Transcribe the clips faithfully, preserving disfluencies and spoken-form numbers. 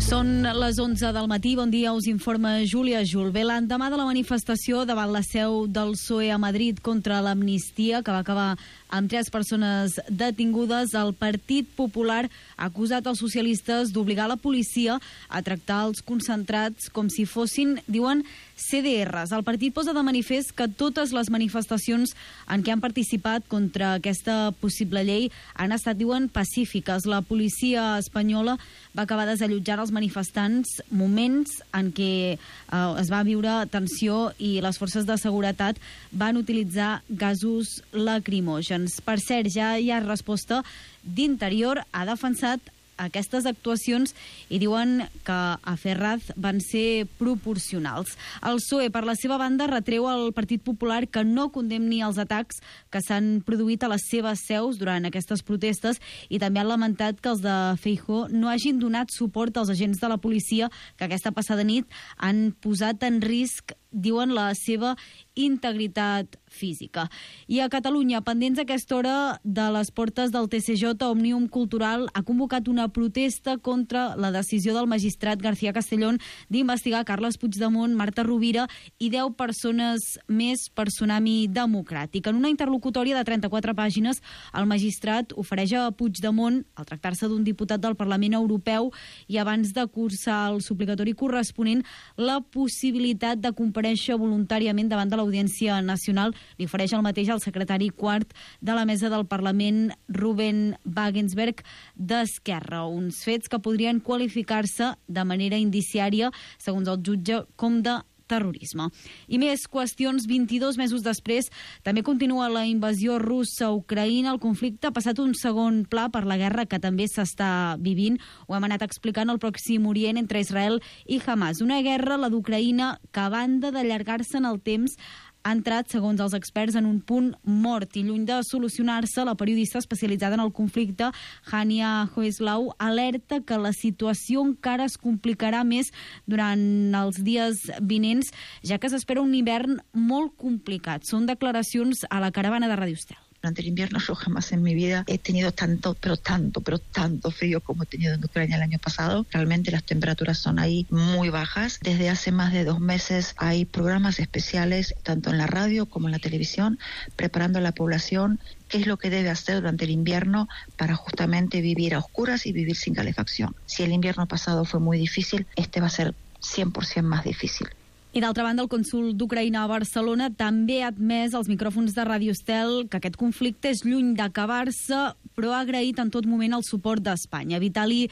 Són les onze del matí, bon dia, us informa Júlia Julve. L'endemà de la manifestació davant la seu del P S O E a Madrid contra l'amnistia, que va acabar amb tres persones detingudes, el Partit Popular ha acusat els socialistes d'obligar la policia a tractar els concentrats com si fossin, diuen, C D Rs. El partit posa de manifest que totes les manifestacions en què han participat contra aquesta possible llei han estat, diuen, pacífiques. La policia espanyola va acabar desallotjant els manifestants, moments en què eh, es va viure tensió i les forces de seguretat van utilitzar gasos lacrimògens. Per cert, ja hi ha resposta d'Interior, ha defensat aquestes actuacions i diuen que a Ferraz van ser proporcionals. El P S O E, per la seva banda, retreu al Partit Popular que no condemni els atacs que s'han produït a les seves seus durant aquestes protestes i també han lamentat que els de Feijóo no hagin donat suport als agents de la policia que aquesta passada nit han posat en risc, diuen, la seva integritat física. I a Catalunya, pendents a aquesta hora de les portes del T C J, Òmnium Cultural ha convocat una protesta contra la decisió del magistrat García Castellón d'investigar Carles Puigdemont, Marta Rovira i deu persones més per Tsunami Democràtic. En una interlocutòria de trenta-quatre pàgines, el magistrat ofereix a Puigdemont, al tractar-se d'un diputat del Parlament Europeu i abans de cursar el suplicatori corresponent, la possibilitat de comparèixer voluntàriament davant de l'Audiència Nacional. Li ofereix el mateix al secretari quart de la mesa del Parlament, Ruben Wagensberg, d'Esquerra. Uns fets que podrien qualificar-se de manera indiciària, segons el jutge, com de terrorisme. I més qüestions. Vint-i-dos mesos després també continua la invasió russa a Ucraïna. El conflicte ha passat un segon pla per la guerra que també s'està vivint. Ho hem anat explicant al Pròxim Orient entre Israel i Hamas. Una guerra, la d'Ucraïna, que a banda d'allargar-se en el temps ha entrat, segons els experts, en un punt mort i lluny de solucionar-se, la periodista especialitzada en el conflicte, Hania Hoeslau, alerta que la situació encara es complicarà més durant els dies vinents, ja que s'espera un hivern molt complicat. Són declaracions a la caravana de Radio Estel. Durante el invierno yo jamás en mi vida he tenido tanto, pero tanto, pero tanto frío como he tenido en Ucrania el año pasado. Realmente las temperaturas son ahí muy bajas. Desde hace más de dos meses hay programas especiales, tanto en la radio como en la televisión, preparando a la población qué es lo que debe hacer durante el invierno para justamente vivir a oscuras y vivir sin calefacción. Si el invierno pasado fue muy difícil, este va a ser cien por ciento más difícil. I d'altra banda, el cònsol d'Ucraïna a Barcelona també ha admès als micròfons de Radio Estel que aquest conflicte és lluny d'acabar-se, però ha agraït en tot moment el suport d'Espanya. Vitali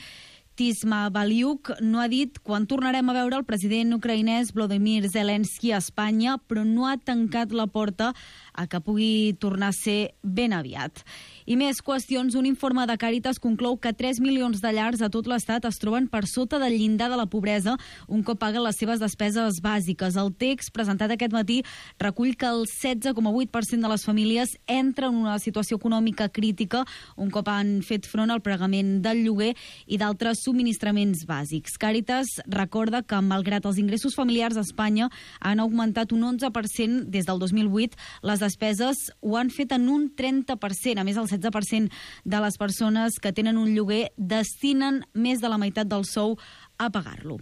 Tismavaliuk no ha dit quan tornarem a veure el president ucraïnès Volodymyr Zelensky a Espanya, però no ha tancat la porta a que pugui tornar a ser ben aviat. I més qüestions. Un informe de Càritas conclou que tres milions de llars a tot l'Estat es troben per sota del llindar de la pobresa un cop paguen les seves despeses bàsiques. El text presentat aquest matí recull que el setze coma vuit per cent de les famílies entra en una situació econòmica crítica un cop han fet front al pagament del lloguer i d'altres subministraments bàsics. Càritas recorda que, malgrat els ingressos familiars a Espanya han augmentat un onze per cent des del dos mil vuit, les despeses ho han fet en un trenta per cent. A més, el setze per cent de les persones que tenen un lloguer destinen més de la meitat del sou a pagar-lo.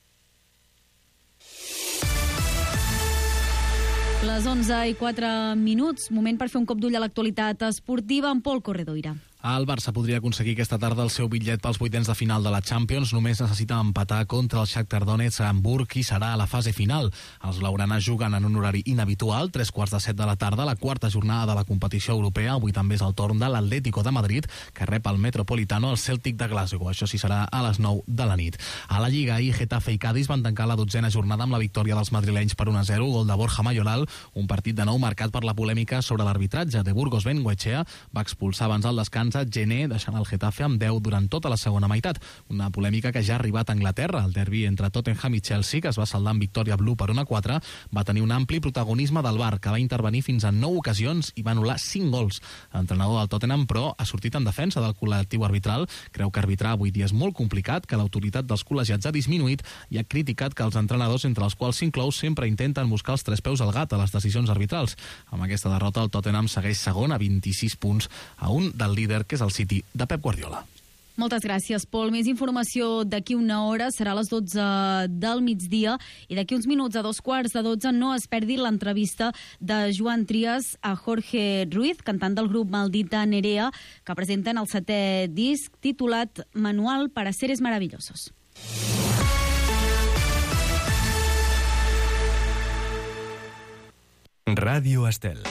Les onze i quatre minuts, moment per fer un cop d'ull a l'actualitat esportiva amb Pol Corredoira. El Barça podria aconseguir aquesta tarda el seu bitllet pels vuitens de final de la Champions. Només necessita empatar contra el Shakhtar Donetsk a Hamburg i serà a la fase final. Els blaugranes juguen en un horari inhabitual, tres quarts de set de la tarda, la quarta jornada de la competició europea. Avui també és el torn de l'Atlético de Madrid, que rep el Metropolitano al Celtic de Glasgow. Això sí serà a les nou de la nit. A la Lliga, ahir Getafe i Cádiz van tancar la dotzena jornada amb la victòria dels madrilenys per un a zero, gol de Borja Mayoral, un partit de nou marcat per la polèmica sobre l'arbitratge. De Burgos Bengoechea va expulsar abans del descans Gené, deixant el Getafe amb deu durant tota la segona meitat. Una polèmica que ja ha arribat a Anglaterra. El derbi entre Tottenham i Chelsea, que es va saldar amb victòria blue per un a quatre, va tenir un ampli protagonisme del V A R, que va intervenir fins a nou ocasions i va anul·lar cinc gols. L'entrenador del Tottenham, però, ha sortit en defensa del col·lectiu arbitral. Creu que arbitrar avui dia és molt complicat, que l'autoritat dels col·legiats ha disminuït i ha criticat que els entrenadors, entre els quals s'inclou, sempre intenten buscar els tres peus al gat a les decisions arbitrals. Amb aquesta derrota, el Tottenham segueix segon a vint-i-sis punts, a un del líder, que és el City de Pep Guardiola. Moltes gràcies, Pol. Més informació d'aquí una hora, serà a les dotze del migdia, i d'aquí uns minuts, a dos quarts de dotze, no es perdi l'entrevista de Joan Trias a Jorge Ruiz, cantant del grup Maldita Nerea, que presenten el setè disc titulat Manual para seres maravillosos. Ràdio Estel.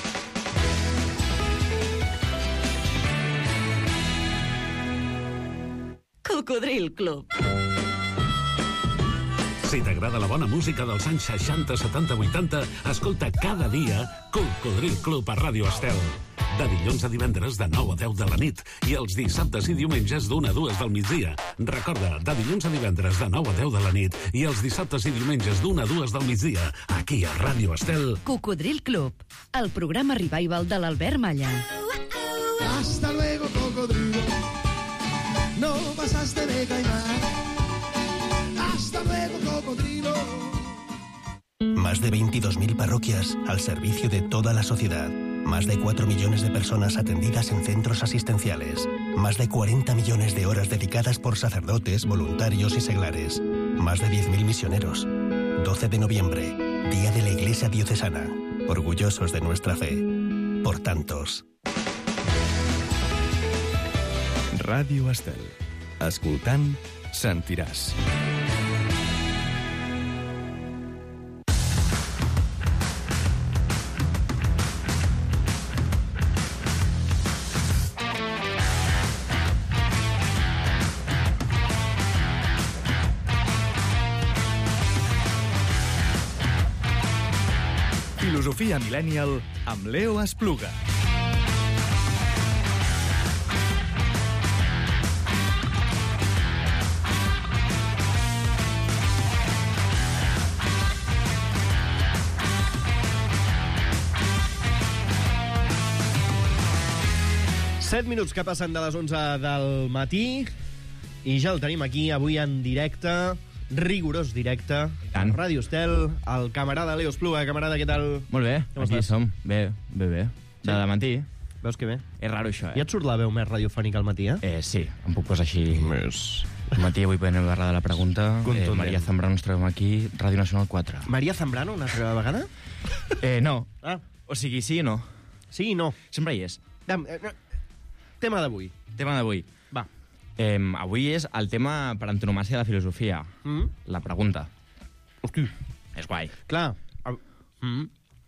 Cocodril Club. Si t'agrada la bona música dels anys seixanta, setanta, vuitanta, escolta cada dia Cocodril Club a Ràdio Estel. De dilluns a divendres de nou a deu de la nit i els dissabtes i diumenges d'una a dues del migdia. Recorda, de dilluns a divendres de nou a deu de la nit i els dissabtes i diumenges d'una a dues del migdia, aquí a Ràdio Estel. Cocodril Club, el programa revival de l'Albert Malla. Hasta luego, cocodrilo. No pasaste de caimán. Hasta luego, cocodrilo. Más de veintidós mil parroquias al servicio de toda la sociedad. Más de cuatro millones de personas atendidas en centros asistenciales. Más de cuarenta millones de horas dedicadas por sacerdotes, voluntarios y seglares. Más de diez mil misioneros. doce de noviembre, Día de la Iglesia Diocesana. Orgullosos de nuestra fe. Por tantos. Ràdio Estel. Escoltant, sentiràs. Filosofia Millennial amb Leo Espluga. set minuts que passen de les onze del matí i ja el tenim aquí avui en directe, rigorós directe, a Ràdio Estel, el camarada Leo Espluga. Camarada, què tal? Molt bé, Com aquí estàs? som. Bé, bé, bé. De Sí? matí. Veus que bé? És raro, això, eh? Ja et surt la veu més radiofònica al matí, eh? Eh, sí, em puc posar així. Més. Al matí avui podem parlar de la pregunta. Eh, Contundent. Maria Zambrano ens trobem aquí, Ràdio Nacional quatre. Maria Zambrano, una altra vegada? Eh, no. Ah, O sigui, sí i no. sí i no. Sempre hi és. Dam, eh, eh, tema d'avui. Tema d'avui. Va. Eh, avui és el tema per antonomàsia de la filosofia. Mm? La pregunta. Hosti. És guai. Clar. a- Mm.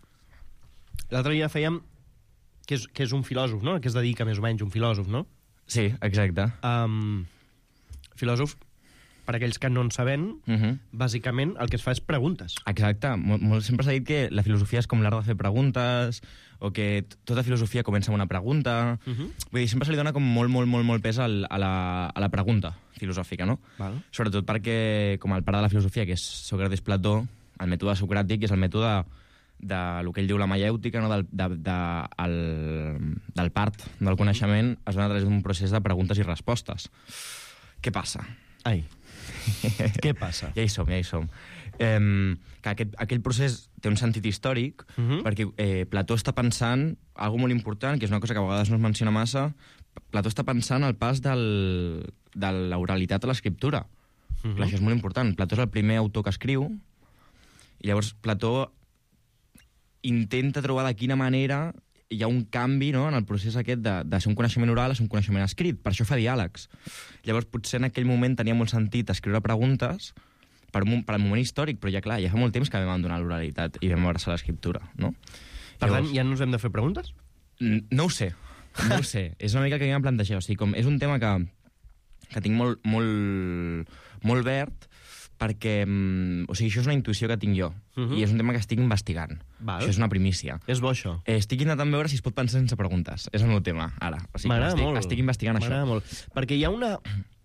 L'altre dia fèiem que és, que és un filòsof, no? Que es dedica més o menys un filòsof, no? Sí, exacte. Um, filòsof, per aquells que no en sabem, Uh -huh. bàsicament el que es fa és preguntes. Exacte. Molt, molt, sempre s'ha dit que la filosofia és com l'art de fer preguntes, o que t- tota filosofia comença amb una pregunta. Uh -huh. Vull dir, sempre se li dona com molt, molt, molt, molt pes al, a, la, a la pregunta filosòfica, no? Val. Sobretot perquè, com el pare de la filosofia, que és Sòcrates Plató, el mètode socràtic és el mètode de lo que ell diu la maièutica, no? del, de, de, el, del part del coneixement, es dona a través d'un procés de preguntes i respostes. Què passa? Ai. Què passa? Ja hi som, ja hi som. Eh, que aquest, aquell procés té un sentit històric, Uh -huh. perquè eh, Plató està pensant algo molt important, que és una cosa que a vegades no es menciona massa. Plató està pensant el pas del, de l'oralitat a l'escriptura. Uh -huh. Clar, això és molt important. Plató és el primer autor que escriu, i llavors Plató intenta trobar de quina manera hi ha un canvi, no?, en el procés aquest de, de ser un coneixement oral a ser un coneixement escrit. Per això fa diàlegs. Llavors, potser en aquell moment tenia molt sentit escriure preguntes per, un, per al moment històric, però ja, clar, ja fa molt temps que vam abandonar l'oralitat i vam abraçar l'escriptura, no? Per Llavors, tant, ja no us hem de fer preguntes? n- no ho sé, no ho sé. És una mica el que vam plantejar. O sigui, com és un tema que, que tinc molt, molt, molt verd, perquè, mm, o sigui, això és una intuïció que tinc jo, Uh -huh. i és un tema que estic investigant. Val. Això és una primícia. És bo, això. Eh, estic intentant veure si es pot pensar sense preguntes. És el meu tema, ara. O sigui, que M'agrada estic, molt. estic investigant això. M'agrada molt. Perquè hi ha una...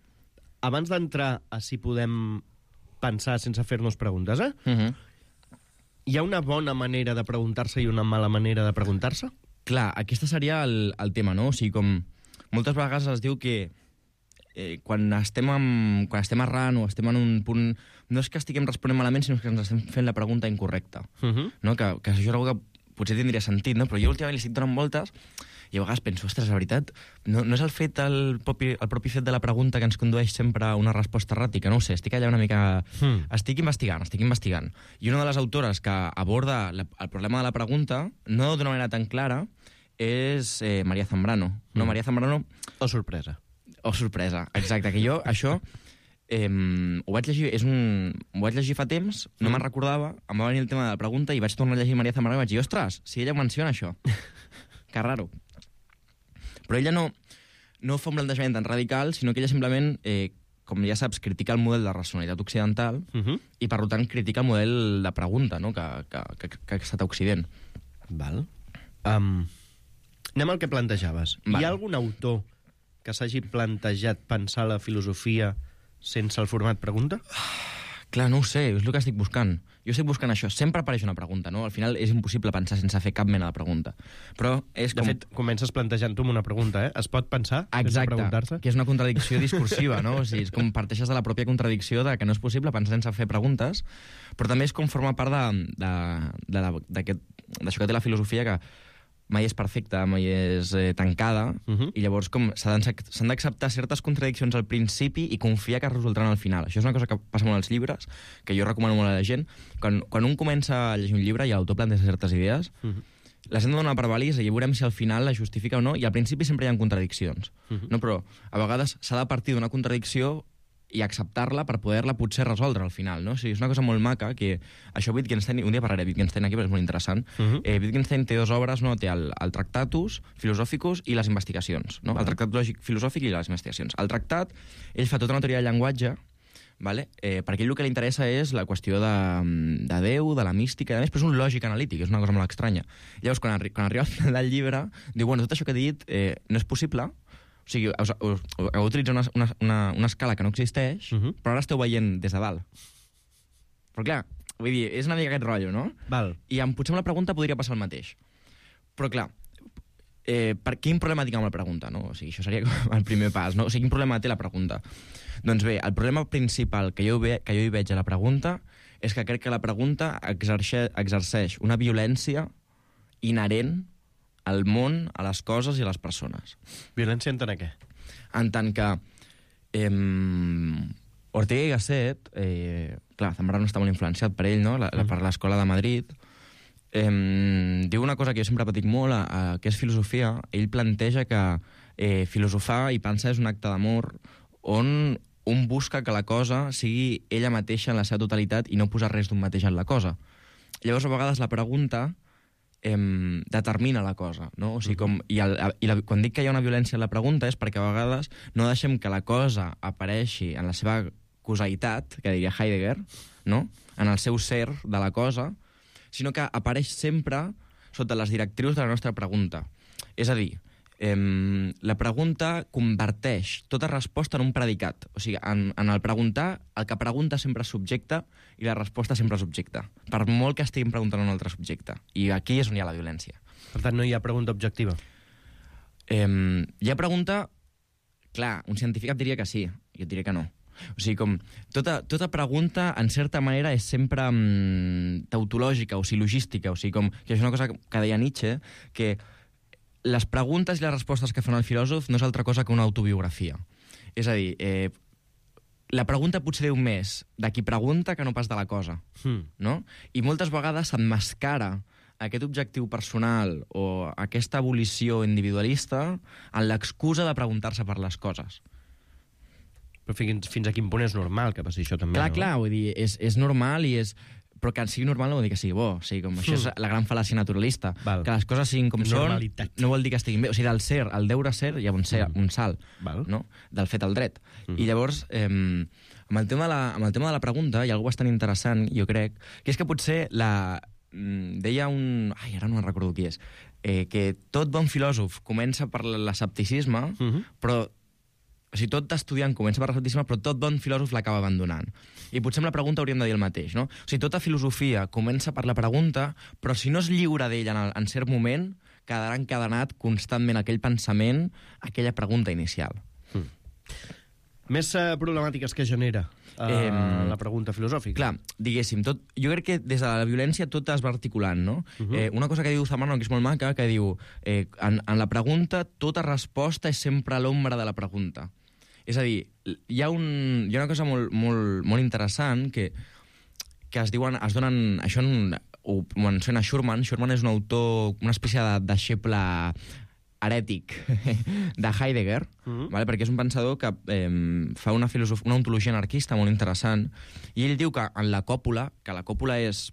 Abans d'entrar a si podem pensar sense fer-nos preguntes, eh? Uh -huh. Hi ha una bona manera de preguntar-se i una mala manera de preguntar-se? Clar, aquest seria el, el tema, no? O sigui, com moltes vegades es diu que eh, quan, estem amb, quan estem errant o estem en un punt... No és que estiguem responent malament, sinó que ens estem fent la pregunta incorrecta. Uh -huh. No? Que, que això és una cosa que potser tindria sentit, no? Però jo últimament li estic donant voltes I a vegades penso, ostres, la veritat, no, no és el fet, el propi, el propi fet de la pregunta que ens condueix sempre a una resposta erràtica, no ho sé, estic allà una mica... Hmm. Estic investigant, estic investigant. I una de les autores que aborda la, el problema de la pregunta, no d'una manera tan clara, és eh, María Zambrano. No, Mm. María Zambrano... O sorpresa. O sorpresa, exacte. Que jo, això, eh, ho vaig llegir, és un... ho vaig llegir fa temps, no mm. me'n recordava, em va venir el tema de la pregunta i vaig tornar a llegir María Zambrano i vaig dir, ostres, si ella ho menciona, això. Que raro. Però ella no, no fa un plantejament tan radical, sinó que ella simplement, eh, com ja saps, critica el model de racionalitat occidental uh -huh. i, per tant, critica el model de pregunta, no?, que, que, que, que ha estat a Occident. Val. Um, anem al que plantejaves. Val. Hi ha algun autor que s'hagi plantejat pensar la filosofia sense el format pregunta? Clar, no ho sé, és el que estic buscant. Jo estic buscant això. Sempre apareix una pregunta, no? Al final és impossible pensar sense fer cap mena de pregunta. Però és com... De fet, comences plantejant-ho amb una pregunta, eh? Es pot pensar sense Exacte, preguntar-se? que és una contradicció discursiva, no? O sigui, és com parteixes de la pròpia contradicció de que no és possible pensar sense fer preguntes, però també és com forma part de, de, de, de, d'aquest, d'això que té la filosofia, que mai és perfecta, mai és eh, tancada, uh-huh. i llavors com s'han d'acceptar certes contradiccions al principi i confiar que es resultaran al final. Això és una cosa que passa molt als llibres, que jo recomano molt a la gent. Quan, quan un comença a llegir un llibre i l'autor planteja certes idees, uh-huh. les hem de donar per vàlides i veurem si al final la justifica o no, i al principi sempre hi ha contradiccions. Uh-huh. No? Però a vegades s'ha de partir d'una contradicció i acceptar-la per poder-la potser resoldre al final, no? O sigui, és una cosa molt maca, que això Wittgenstein, un dia parlaré de Wittgenstein aquí, però és molt interessant. Uh-huh. eh, Wittgenstein té dues obres, no? Té el, el Tractatus Philosophicus i les investigacions, no? Uh-huh. El Tractat lògic filosòfic i les investigacions. El tractat, ell fa tota una teoria del llenguatge, vale? eh, perquè ell el que li interessa és la qüestió de, de Déu, de la mística, i a més, però és un lògic analític, és una cosa molt estranya. Llavors, quan, arri quan arriba al final del llibre, diu, bueno, tot això que he dit eh, no és possible. O sigui, us, us, us, heu utilitzat una, una, una, una escala que no existeix, uh-huh. però ara esteu veient des de dalt. Però clar, vull dir, és una mica aquest rotllo, no? Val. I amb, potser amb la pregunta podria passar el mateix. Però clar, eh, per quin problema tinc amb la pregunta, no? O sigui, això seria el primer pas, no? O sigui, quin problema té la pregunta? Doncs bé, el problema principal que jo, ve, que jo hi veig a la pregunta és que crec que la pregunta exerce, exerceix una violència inherent al món, a les coses i a les persones. Violència en tant a què? En tant que eh, Ortega i Gasset, eh, clar, Zambrano està molt influenciat per ell, no? la, la, per l'Escola de Madrid, eh, diu una cosa que jo sempre patic molt, a, a, que és filosofia. Ell planteja que eh, filosofar i pensar és un acte d'amor on un busca que la cosa sigui ella mateixa en la seva totalitat i no posar res d'un mateix en la cosa. Llavors, a vegades, la pregunta Eh, determina la cosa, no? O sigui, com, i el, i la, quan dic que hi ha una violència en la pregunta és perquè a vegades no deixem que la cosa apareixi en la seva causalitat, que diria Heidegger, no? En el seu ser de la cosa, sinó que apareix sempre sota les directrius de la nostra pregunta. És a dir, eh, la pregunta converteix tota resposta en un predicat. O sigui, en, en el preguntar, el que pregunta sempre és subjecte i la resposta sempre és objecte, per molt que estiguin preguntant un altre subjecte. I aquí és on hi ha la violència. Per tant, no hi ha pregunta objectiva? Eh, hi ha pregunta... Clar, un científic et diria que sí, jo et diria que no. O sigui, com, tota, tota pregunta, en certa manera, és sempre mm, tautològica o silogística. O sigui, com, que és una cosa que deia Nietzsche, que les preguntes i les respostes que fan el filòsof no és altra cosa que una autobiografia. És a dir, eh, la pregunta potser diu més de qui pregunta que no pas de la cosa, mm. no? I moltes vegades s'emmascara aquest objectiu personal o aquesta abolició individualista en l'excusa de preguntar-se per les coses. Però fins, fins a quin punt és normal que passi això també, clar, no? Clar, vull dir, és, és normal i és... Però que sigui normal no vol dir que sigui bo. O sigui, com això és la gran fal·làcia naturalista. Val. Que les coses siguin com normalitat. Són no vol dir que estiguin bé. O sigui, del ser, el deure ser, hi ha un, ser, mm. un salt, Val. No? Del fet al dret. Mm. I llavors, eh, amb, el tema de la, amb el tema de la pregunta hi ha alguna bastant interessant, jo crec, que és que potser la... deia un... Ai, ara no me'n recordo qui és. Eh, que tot bon filòsof comença per l'escepticisme, mm-hmm. però... O sigui, tot estudiant comença per l'escepticisme, però tot bon filòsof l'acaba abandonant. I potser amb la pregunta hauríem de dir el mateix, no? O sigui, tota filosofia comença per la pregunta, però si no es lliura d'ella en, el, en cert moment, quedarà encadenat constantment aquell pensament, aquella pregunta inicial. Mm. Més uh, problemàtiques que genera uh, eh, la pregunta filosòfica. Clar, diguéssim, tot, jo crec que des de la violència tot es va articulant, no? Uh-huh. eh, una cosa que diu Zambrano, que és molt maca, que diu eh, en, en la pregunta tota resposta és sempre a l'ombra de la pregunta. És a dir, hi ha, un, hi ha una cosa molt, molt, molt interessant que, que es diuen, es donen, això en, ho menciona Schurman. Schurman és un autor, una espècie de deixeble herètic de Heidegger, mm-hmm. vale? Perquè és un pensador que eh, fa una, filosof... una ontologia anarquista molt interessant, i ell diu que en la còpula, que la còpula és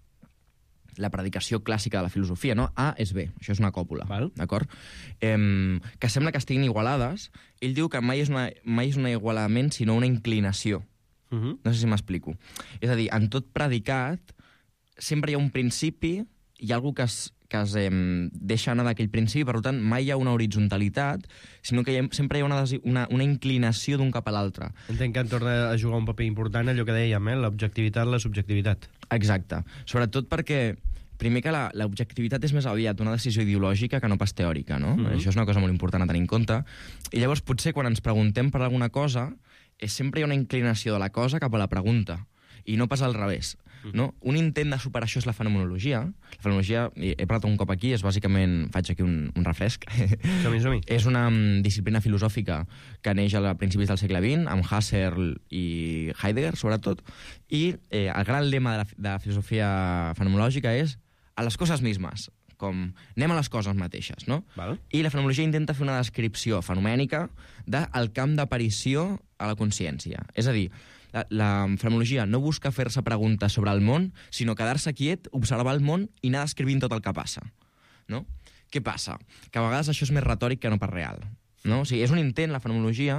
la predicació clàssica de la filosofia, no? A és B, això és una còpula, d'acord? Eh, que sembla que estiguin igualades. Ell diu que mai és, una, mai és un igualament, sinó una inclinació. Mm-hmm. No sé si m'explico. És a dir, en tot predicat sempre hi ha un principi, hi ha algú que es, que es eh, deixa anar d'aquell principi, per tant, mai hi ha una horitzontalitat, sinó que hi ha, sempre hi ha una, una, una inclinació d'un cap a l'altre. Entenc que en torna a jugar un paper important allò que dèiem, eh? L'objectivitat, la subjectivitat. Exacte. Sobretot perquè, primer que l'objectivitat és més aviat una decisió ideològica que no pas teòrica, no? Mm-hmm. Això és una cosa molt important a tenir en compte. I llavors, potser, quan ens preguntem per alguna cosa, eh, sempre hi ha una inclinació de la cosa cap a la pregunta, i no pas al revés. No? Un intent de superar això és la fenomenologia. La fenomenologia, he parlat un cop aquí, és bàsicament, faig aquí un, un refresc, som-hi, som-hi. És una um, disciplina filosòfica que neix a principis del segle vint, amb Husserl i Heidegger, sobretot, i eh, el gran lema de la, de la filosofia fenomenològica és a les coses mismes, com anem a les coses mateixes, no? Val. I la fenomenologia intenta fer una descripció fenomènica del camp d'aparició a la consciència. És a dir, La, la fenomenologia no busca fer-se preguntes sobre el món, sinó quedar-se quiet, observar el món i anar descrivint tot el que passa. No? Què passa? Que a vegades això és més retòric que no pas real. No? O sigui, és un intent, la fenomenologia,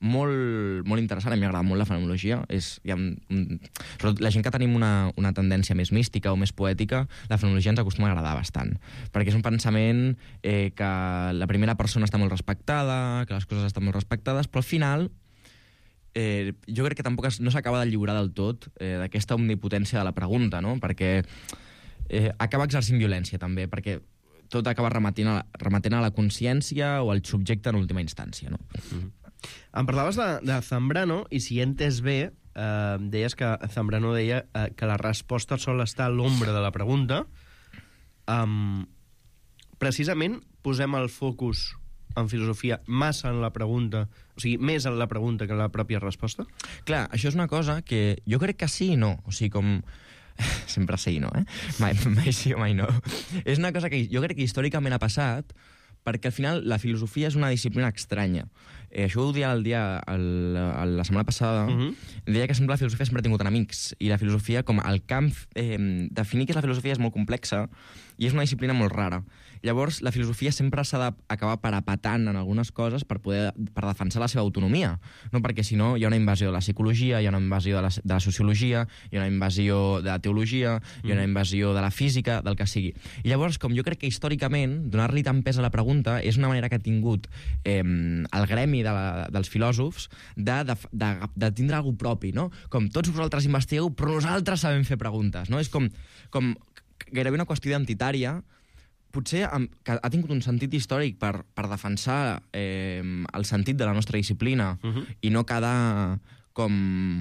molt, molt interessant. A mi m'agrada molt la fenomenologia. És, hi ha un, un, la gent que tenim una, una tendència més mística o més poètica, la fenomenologia ens acostuma a agradar bastant. Perquè és un pensament eh, que la primera persona està molt respectada, que les coses estan molt respectades, però al final Eh, jo crec que tampoc es, no s'acaba de lliurar del tot eh, d'aquesta omnipotència de la pregunta, no? Perquè eh, acaba exercint violència, també, perquè tot acaba remetent a, la, remetent a la consciència o al subjecte en última instància, no? Mm-hmm. Em parlaves de, de Zambrano, i si he entès bé, eh, deies que Zambrano deia eh, que la resposta sol estar a l'ombra de la pregunta. Um, precisament posem el focus en filosofia massa en la pregunta, o sigui, més en la pregunta que en la pròpia resposta? Clar, això és una cosa que jo crec que sí i no. O sigui, com... Sempre sí i no, eh? Mai, mai sí o mai no. És una cosa que jo crec que històricament ha passat, perquè al final la filosofia és una disciplina estranya. Eh, això ho dia el dia, el, el, la setmana passada, uh-huh. deia que sempre la filosofia sempre ha tingut enemics, i la filosofia, com el camp... Eh, definir què és la filosofia és molt complexa, i és una disciplina molt rara. Llavors, la filosofia sempre s'ha d'acabar parapetant en algunes coses per poder per defensar la seva autonomia, no? Perquè si no hi ha una invasió de la psicologia, hi ha una invasió de la, de la sociologia, hi ha una invasió de la teologia, mm. hi ha una invasió de la física, del que sigui. I llavors, com jo crec que històricament donar-li tant pes a la pregunta és una manera que ha tingut eh, el gremi de la, dels filòsofs de, de, de, de tindre alguna propi, no? Com tots vosaltres investigueu, però nosaltres sabem fer preguntes, no? És com, com gairebé una qüestió identitària, potser que ha tingut un sentit històric per, per defensar eh, el sentit de la nostra disciplina uh-huh. i no quedar com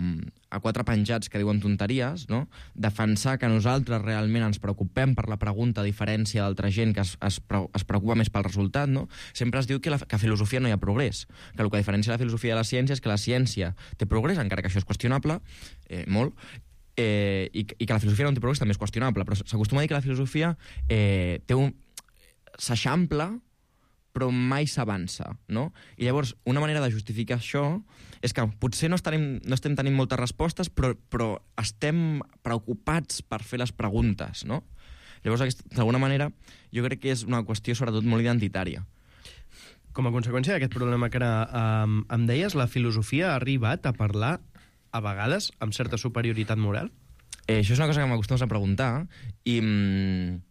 a quatre penjats que diuen tonteries, no? Defensar que nosaltres realment ens preocupem per la pregunta, a diferència d'altra gent que es, es, es preocupa més pel resultat, no? Sempre es diu que, la, que a filosofia no hi ha progrés, que el que diferencia la filosofia de la ciència és que la ciència té progrés, encara que això és qüestionable, eh, molt, Eh, i, i que la filosofia no té progrés també és qüestionable, però s'acostuma a dir que la filosofia eh, té un... s'eixampla però mai s'avança, no? I llavors, una manera de justificar això és que potser no, estarem, no estem tenint moltes respostes, però, però estem preocupats per fer les preguntes, no? Llavors, d'alguna manera, jo crec que és una qüestió sobretot molt identitària. Com a conseqüència d'aquest problema que ara um, em deies, la filosofia ha arribat a parlar a vegades, amb certa superioritat moral? Eh, això és una cosa que m'acostumes a preguntar, i mm,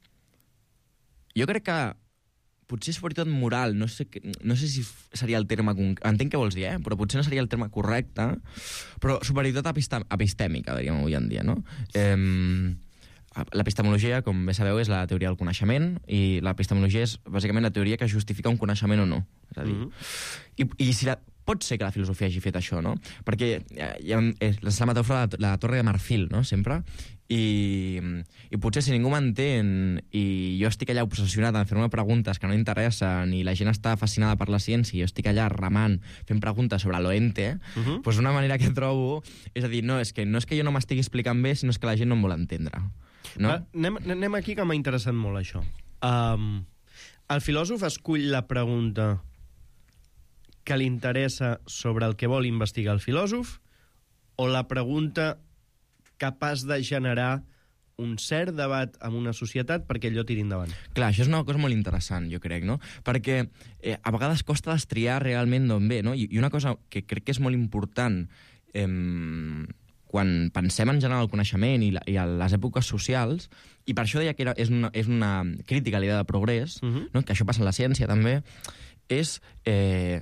jo crec que potser superioritat moral, no sé, no sé si seria el terme... Entenc què vols dir, eh? Però potser no seria el terme correcte, però superioritat epistèmica, diríem avui en dia, no? Eh, L'epistemologia, com bé sabeu, és la teoria del coneixement, i l'epistemologia és bàsicament la teoria que justifica un coneixement o no. És a dir, mm-hmm. i, i si la, pot ser que la filosofia hagi fet això, no? Perquè eh, hi ha, és la metàfora de la, la torre de marfil, no?, sempre. I, i potser si ningú m'entén i jo estic allà obsessionat en fer-me preguntes que no interessen i la gent està fascinada per la ciència i jo estic allà ramant fent preguntes sobre l'oente, uh -huh. doncs una manera que trobo és a dir, no, és que no és que jo no m'estigui explicant bé, sinó és que la gent no em vol entendre. No? Va, anem, anem aquí, que m'ha interessat molt això. Um, el filòsof escull la pregunta que li interessa sobre el que vol investigar el filòsof o la pregunta capaç de generar un cert debat en una societat perquè allò tiri endavant? Clar, això és una cosa molt interessant, jo crec, no? Perquè eh, a vegades costa destriar realment d'on ve, no? I, I una cosa que crec que és molt important eh, quan pensem en general el coneixement i, la, i a les èpoques socials, i per això deia que era, és, una, és una crítica a l'idea de progrés, uh-huh. no? Que això passa en la ciència també, és... Eh,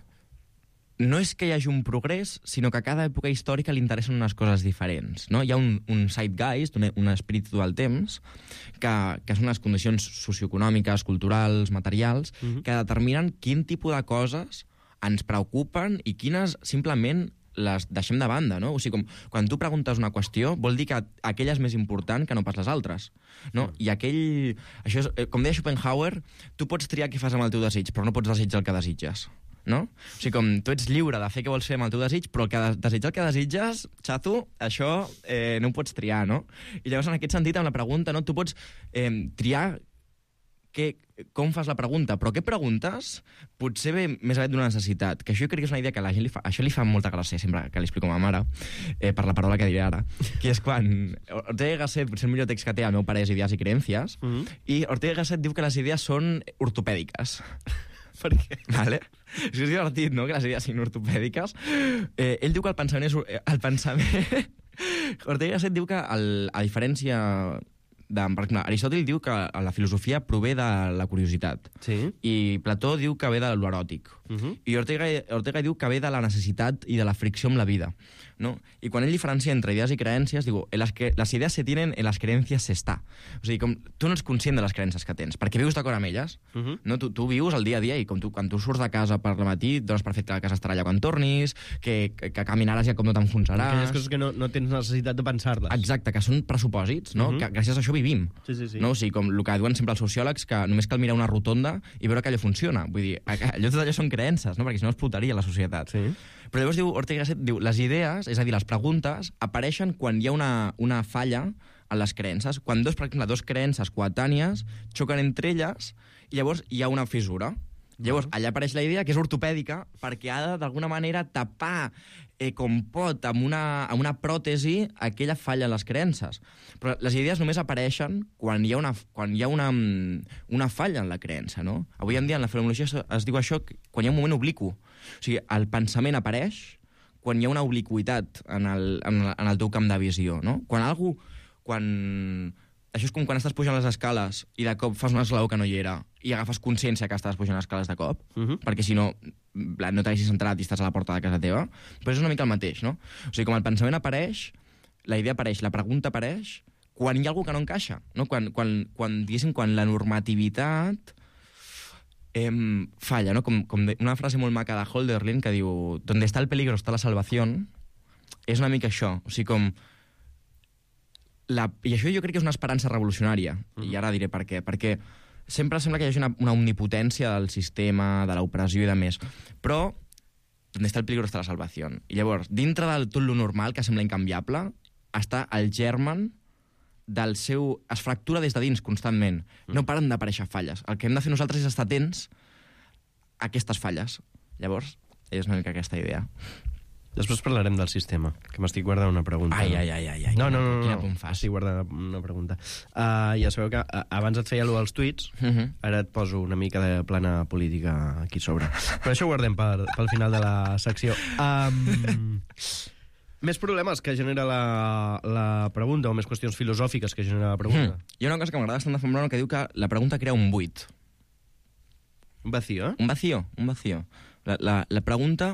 no és que hi hagi un progrés, sinó que a cada època històrica li interessen unes coses diferents. No? Hi ha un, un zeitgeist, un, un espíritu del temps, que, que són les condicions socioeconòmiques, culturals, materials, uh-huh. que determinen quin tipus de coses ens preocupen i quines simplement les deixem de banda, no? O sigui, com, quan tu preguntes una qüestió, vol dir que aquella és més important que no pas les altres, no? I aquell... Això és, com deia Schopenhauer, tu pots triar què fas amb el teu desig, però no pots desitjar el que desitges. No? O sigui, com tu ets lliure de fer què vols fer amb el teu desig, però el que desitjar el que desitges, xato, això eh, no ho pots triar, no? I llavors, en aquest sentit, amb la pregunta, no? Tu pots eh, triar que, com fas la pregunta, però què preguntes potser ve més aviat d'una necessitat, que això jo crec que és una idea que a la gent li fa, això li fa molta gràcia sempre que li explico a ma mare, eh, per la paraula que diré ara, que és quan Ortega y Gasset, potser el millor text que té, el meu pare és Idees i Creencies, mm -hmm. i Ortega y Gasset diu que les idees són ortopèdiques. Per què? Vale? Això és divertit, no?, que les idees siguin ortopèdiques. Eh, ell diu que el pensament és... El pensament... Ortega y Gasset diu que, el, a diferència... De, per exemple, Aristòtil diu que la filosofia prové de la curiositat. Sí. I Plató diu que ve de l'eròtic. Uh -huh. I Ortega, Ortega diu que ve de la necessitat i de la fricció amb la vida. ¿No? I quan ell diferencia entre idees i creences, diu, les, que, les idees se tienen, en les creences se està. O sigui, com, tu no ets conscient de les creences que tens, perquè vius d'acord amb elles. Uh -huh. No? Tu, tu vius el dia a dia, i com tu, quan tu surts de casa per la matí, dones per fet que la casa estarà allà quan tornis, que, que, que caminaràs ja com no t'enfonsaràs... Aquelles coses que no, no tens necessitat de pensar-les. Exacte, que són pressupòsits, no? Uh -huh. Que gràcies a això vivim. Sí, sí, sí. No? O sigui, com el que diuen sempre els sociòlegs, que només cal mirar una rotonda i veure que allò funciona. Vull dir, allò, tot allò són creences, no? Perquè si no explotaria la societat. Sí. Però llavors diu, Ortega y Gasset diu, les idees, és a dir, les preguntes, apareixen quan hi ha una, una falla en les creences. Quan, dos, per exemple, dos creences coetànies xoquen entre elles i llavors hi ha una fissura. Llavors, allà apareix la idea, que és ortopèdica, perquè ha de, d'alguna manera, tapar eh, com pot, amb una, amb una pròtesi, aquella falla en les creences. Però les idees només apareixen quan hi ha una, quan hi ha una, una falla en la creença, no? Avui en dia, en la fenomenologia, es, es diu això quan hi ha un moment obliqu. O sigui, el pensament apareix quan hi ha una obliquitat en el, en el, en el teu camp de visió, no? Quan algú... Quan... Això és com quan estàs pujant les escales i de cop fas un esglaó que no hi era i agafes consciència que estàs pujant les escales de cop, uh -huh. perquè si no, no t'haguessis entrat i estàs a la porta de casa teva, però és una mica el mateix, no? O sigui, com el pensament apareix, la idea apareix, la pregunta apareix, quan hi ha algú que no encaixa, no? Quan, quan, quan diguéssim, quan la normativitat eh, falla, no? Com, com una frase molt maca de Hölderlin que diu, donde está el peligro está la salvación, és una mica això, o sigui, com... La, I això jo crec que és una esperança revolucionària, mm. i ara diré per què. Perquè sempre sembla que hi hagi una, una omnipotència del sistema, de l'opressió i de més. Però, on està el peligro està la salvació. I llavors, dintre del tot lo normal, que sembla incanviable, està el germen del seu... Es fractura des de dins constantment. Mm. No paren d'aparèixer falles. El que hem de fer nosaltres és estar atents a aquestes falles. Llavors, és una mica aquesta idea. Després parlarem del sistema, que m'estic guardant una pregunta. Ai, ai, ai, ai, ai. No, no, no, no, quina no. punt fas. Estic guardant una pregunta. Uh, ja sabeu que uh, abans et feia allò dels tuits, uh -huh. ara et poso una mica de plana política aquí sobre. Però això ho guardem per, pel final de la secció. Um, més problemes que genera la, la pregunta, o més qüestions filosòfiques que genera la pregunta. Hmm. Hi ha una cosa que m'agrada bastant de Zambrano que diu que la pregunta crea un buit. Un vacío, eh? Un vacío, un vacío. La, la, la pregunta...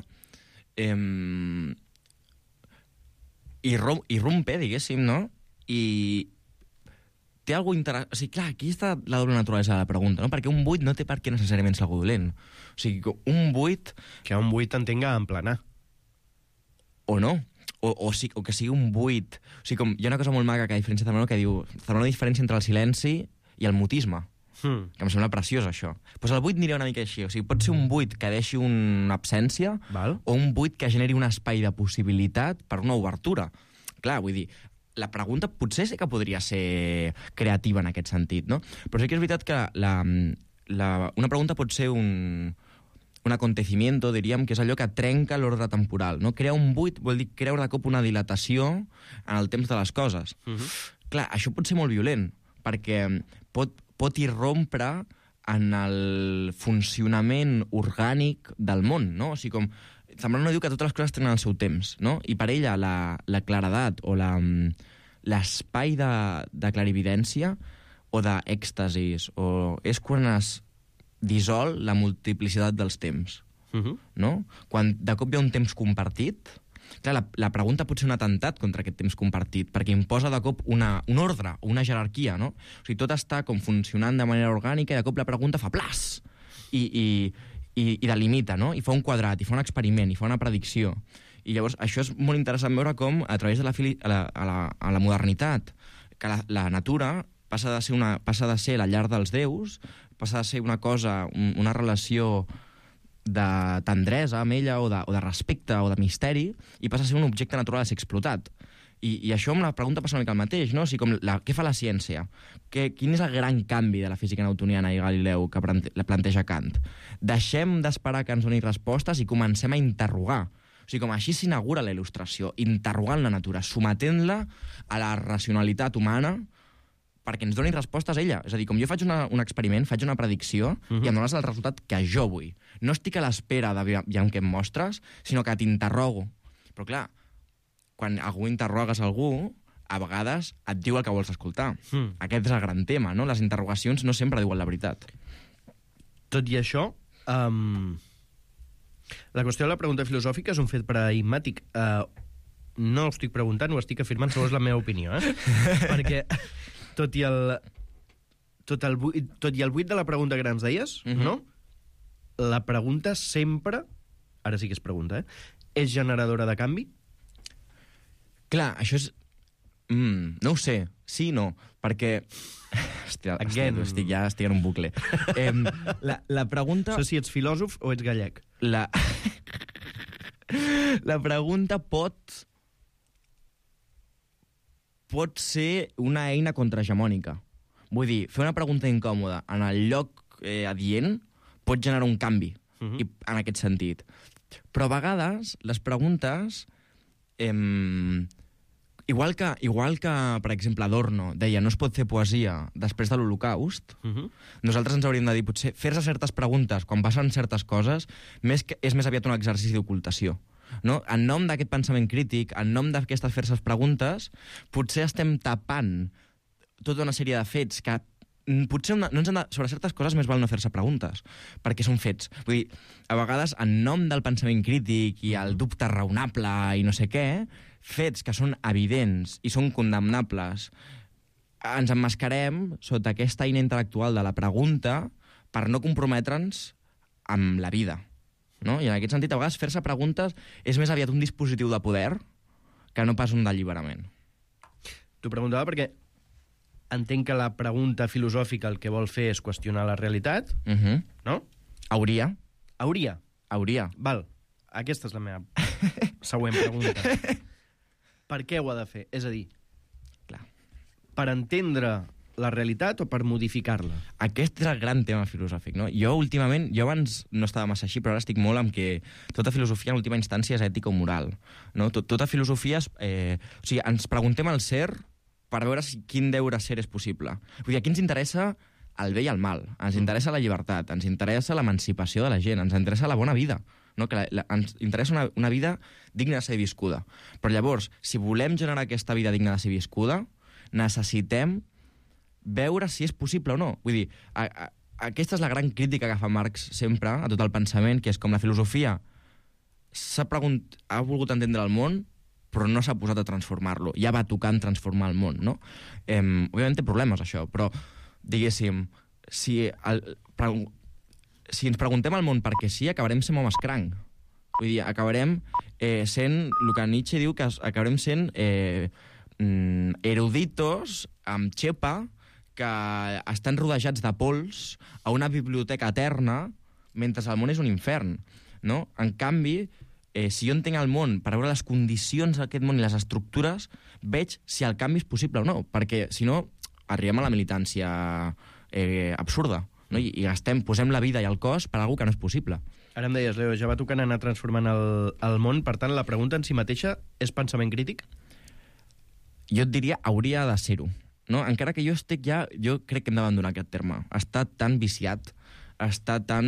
Eh, irrom, irrompe, diguéssim, no? I té alguna interès... O sigui, clar, aquí està la doble naturalesa de la pregunta, no? Perquè un buit no té per què necessàriament ser algú dolent. O sigui, un buit... Que un buit entenga en planar. O no. O, o, sí, o que sigui un buit... O sigui, com, hi ha una cosa molt maca que a diferència de Zambrano que diu Zambrano diferència entre el silenci i el mutisme. Hmm. Que em sembla preciós, això. Pues el buit aniria una mica així. O sigui, pot ser un buit que deixi una absència Val. O un buit que generi un espai de possibilitat per una obertura. Clar, vull dir, la pregunta potser sí que podria ser creativa en aquest sentit, no? Però sí que és veritat que la, la, una pregunta pot ser un, un acontecimiento, diríem, que és allò que trenca l'ordre temporal, no? Crear un buit vol dir creure de cop una dilatació en el temps de les coses. Uh-huh. Clar, això pot ser molt violent, perquè pot, pot irrompre en el funcionament orgànic del món, no? O sigui, com Zambrano diu que totes les coses tenen el seu temps, no? I per ella la, la claredat o la, l'espai de, de clarividència o d'èxtasis o és quan es dissol la multiplicitat dels temps, uh-huh. no? Quan de cop hi ha un temps compartit, clar, la, la pregunta pot ser un atemptat contra aquest temps compartit, perquè imposa de cop una, un ordre o una jerarquia, no? O sigui, tot està com funcionant de manera orgànica i de cop la pregunta fa plas! I... i I, i delimita, no? I fa un quadrat, i fa un experiment, i fa una predicció. I llavors això és molt interessant veure com, a través de la, fili, a la, a la, a la modernitat, que la, la natura passa de ser, una, passa de ser la llar dels déus, passa de ser una cosa, un, una relació de tendresa amb ella, o de, o de respecte, o de misteri, i passa a ser un objecte natural a ser explotat. I, I això amb la pregunta passa una mica el mateix, no? O sigui, com la, què fa la ciència? Que, quin és el gran canvi de la física newtoniana i Galileu que plante, la planteja Kant? Deixem d'esperar que ens doni respostes i comencem a interrogar. O sigui, com així s'inaugura la il·lustració, interrogant la natura, sometent-la a la racionalitat humana perquè ens doni respostes ella. És a dir, com jo faig una, un experiment, faig una predicció, uh-huh. i em dones el resultat que jo vull. No estic a l'espera d'aviam què em mostres, sinó que t'interrogo. Però clar, quan algú interrogues algú, a vegades et diu el que vols escoltar. Mm. Aquest és el gran tema, no? Les interrogacions no sempre diuen la veritat. Tot i això, um, la qüestió de la pregunta filosòfica és un fet paradigmàtic. Uh, no ho estic preguntant, ho estic afirmant segons la meva opinió, eh? Perquè tot i el, tot, el buit, tot i el buit de la pregunta que ens deies, mm-hmm. no? La pregunta sempre, ara sí que és pregunta, eh? És generadora de canvi? Clar, això és... Mm, no ho sé. Sí i no. Perquè... Hòstia, hòstia, estic, ja estic en un bucle. Eh, la, la pregunta... No sé si ets filòsof o ets gallec. La... la pregunta pot... pot ser una eina contrahegemònica. Vull dir, fer una pregunta incòmoda en el lloc eh, adient pot generar un canvi, uh-huh. i, en aquest sentit. Però a vegades les preguntes... Eh, Igual que, igual que, per exemple, Adorno deia no es pot fer poesia després de l'Holocaust, uh-huh. nosaltres ens hauríem de dir, potser fer-se certes preguntes quan passen certes coses més que, és més aviat un exercici d'ocultació. No? En nom d'aquest pensament crític, en nom d'aquestes fer-se preguntes, potser estem tapant tota una sèrie de fets que potser no ens han de, sobre certes coses més val no fer-se preguntes, perquè són fets. Vull dir, a vegades, en nom del pensament crític i el dubte raonable i no sé què, fets que són evidents i són condemnables, ens emmascarem sota aquesta eina intel·lectual de la pregunta per no comprometre'ns amb la vida. No? I en aquest sentit, a vegades, fer-se preguntes és més aviat un dispositiu de poder que no pas un d'alliberament. T'ho preguntava perquè entenc que la pregunta filosòfica el que vol fer és qüestionar la realitat, uh-huh. no? Hauria. Hauria? Hauria. Val, aquesta és la meva següent pregunta. Per què ho ha de fer? És a dir, clar, per entendre la realitat o per modificar-la? Aquest és el gran tema filosòfic, no? Jo últimament, jo abans no estava massa així, però ara estic molt amb que tota filosofia en última instància és ètica o moral, no? Tot, tota filosofia és... Eh, o sigui, ens preguntem el ser per veure si quin deure ser és possible. Vull dir, aquí ens interessa el bé i el mal, ens interessa la llibertat, ens interessa l'emancipació de la gent, ens interessa la bona vida, no? Que la, la, ens interessa una, una vida digna de ser viscuda. Però llavors, si volem generar aquesta vida digna de ser viscuda, necessitem veure si és possible o no. Vull dir, a, a, aquesta és la gran crítica que fa Marx sempre a tot el pensament, que és com la filosofia s'ha pregunt, ha volgut entendre el món però no s'ha posat a transformar-lo. Ja va tocant transformar el món, no? Eh, òbviament té problemes, això, però, diguéssim, si, el, si ens preguntem al món per què sí, acabarem sent homes cranc. Vull dir, acabarem eh, sent, el que Nietzsche diu, que acabarem sent eh, eruditos amb xepa que estan rodejats de pols a una biblioteca eterna mentre el món és un infern, no? En canvi, eh, si jo entenc el món per veure les condicions d'aquest món i les estructures, veig si el canvi és possible o no, perquè si no arribem a la militància eh, absurda, no? I, i gastem, posem la vida i el cos per alguna que no és possible. Ara em deies, Leo, ja va tocant anar transformant el, el món, per tant, la pregunta en si mateixa és pensament crític? Jo et diria, hauria de ser-ho. No? Encara que jo estic ja... Jo crec que hem d'abandonar aquest terme. Està tan viciat, està tan...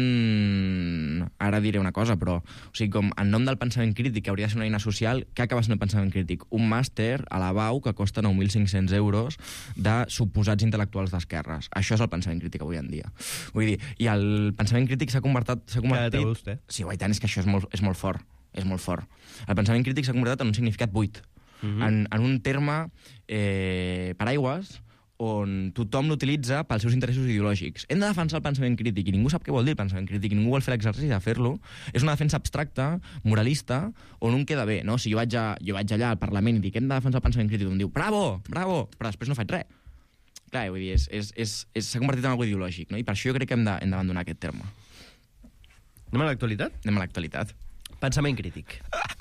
Ara diré una cosa, però... O sigui, com en nom del pensament crític, que hauria de ser una eina social, què acaba sent el pensament crític? Un màster a la B A U que costa nou mil cinc-cents euros de suposats intel·lectuals d'esquerres. Això és el pensament crític avui en dia. Vull dir, i el pensament crític s'ha convertit... Cada té gust, eh? Sí, oi, tant, és que això és molt, és molt fort. És molt fort. El pensament crític s'ha convertit en un significat buit. Mm-hmm. en, en un terme eh, paraigües on tothom l'utilitza pels seus interessos ideològics. Hem de defensar el pensament crític, i ningú sap què vol dir el pensament crític, i ningú vol fer l'exercici de fer-lo. És una defensa abstracta, moralista, on un queda bé, no? Si jo vaig, a, jo vaig allà al Parlament i dic hem de defensar el pensament crític, i em diu bravo, bravo, però després no faig res. Clar, vull dir, és, és, és, és, s'ha convertit en algo ideològic, no? I per això jo crec que hem de, hem d'abandonar aquest terme. Anem a l'actualitat? Anem a l'actualitat. Pensament crític.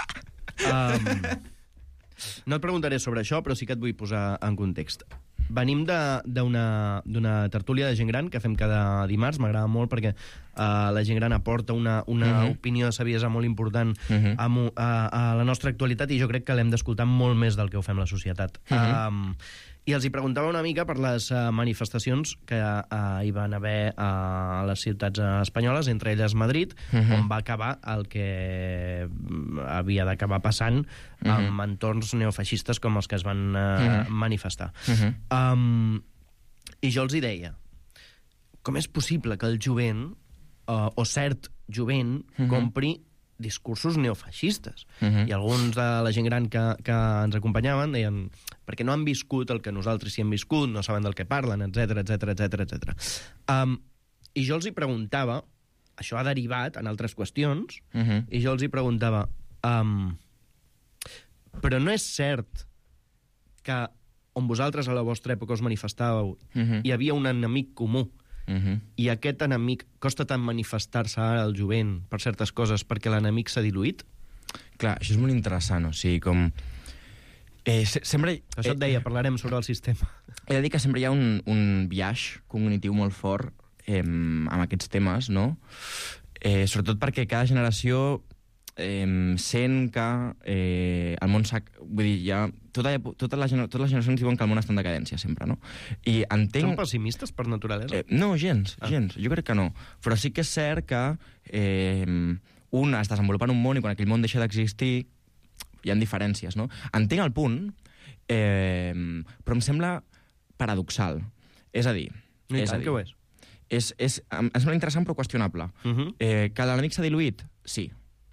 um... No et preguntaré sobre això, però sí que et vull posar en context. Venim d'una tertúlia de gent gran que fem cada dimarts, m'agrada molt perquè uh, la gent gran aporta una, una uh-huh. opinió de saviesa molt important uh-huh. a, a, a la nostra actualitat, i jo crec que l'hem d'escoltar molt més del que ho fem la societat. Uh-huh. Um, I els hi preguntava una mica per les uh, manifestacions que uh, hi van haver uh, a les ciutats uh, espanyoles, entre elles Madrid, uh-huh. on va acabar el que havia d'acabar passant uh-huh. amb entorns neofeixistes com els que es van uh, uh-huh. manifestar. Uh-huh. Um, I jo els hi deia, com és possible que el jovent, uh, o cert jovent, uh-huh. compri discursos neofeixistes? Uh-huh. I alguns de la gent gran que, que ens acompanyaven deien perquè no han viscut el que nosaltres sí hem viscut, no saben del que parlen, etc etc etc etc. Um, I jo els hi preguntava, això ha derivat en altres qüestions, uh-huh. i jo els hi preguntava, um, però no és cert que on vosaltres a la vostra època us manifestàveu uh-huh. hi havia un enemic comú, uh-huh. i aquest enemic costa tant manifestar-se ara al jovent per certes coses perquè l'enemic s'ha diluït? Clar, això és molt interessant, o sigui, com... Eh, se sempre... Això et deia, parlarem sobre el sistema. He de dir que sempre hi ha un, un biaix cognitiu molt fort eh, amb aquests temes, no? Eh, sobretot perquè cada generació eh, sent que eh, el món s'ha... Vull dir, ja... Tota, tota la, totes les generacions diuen que el món està en decadència, sempre, no? I entenc... Són pessimistes per naturalesa? Eh, no, gens, ah. gens. Jo crec que no. Però sí que és cert que eh, un es desenvolupa en un món i quan aquell món deixa d'existir hi ha diferències, no? Entenc el punt, eh, però em sembla paradoxal. És a dir... I és tant a dir, que ho és. És, és, em sembla interessant però qüestionable. Uh-huh. eh, que l'enemic s'ha diluït? Sí.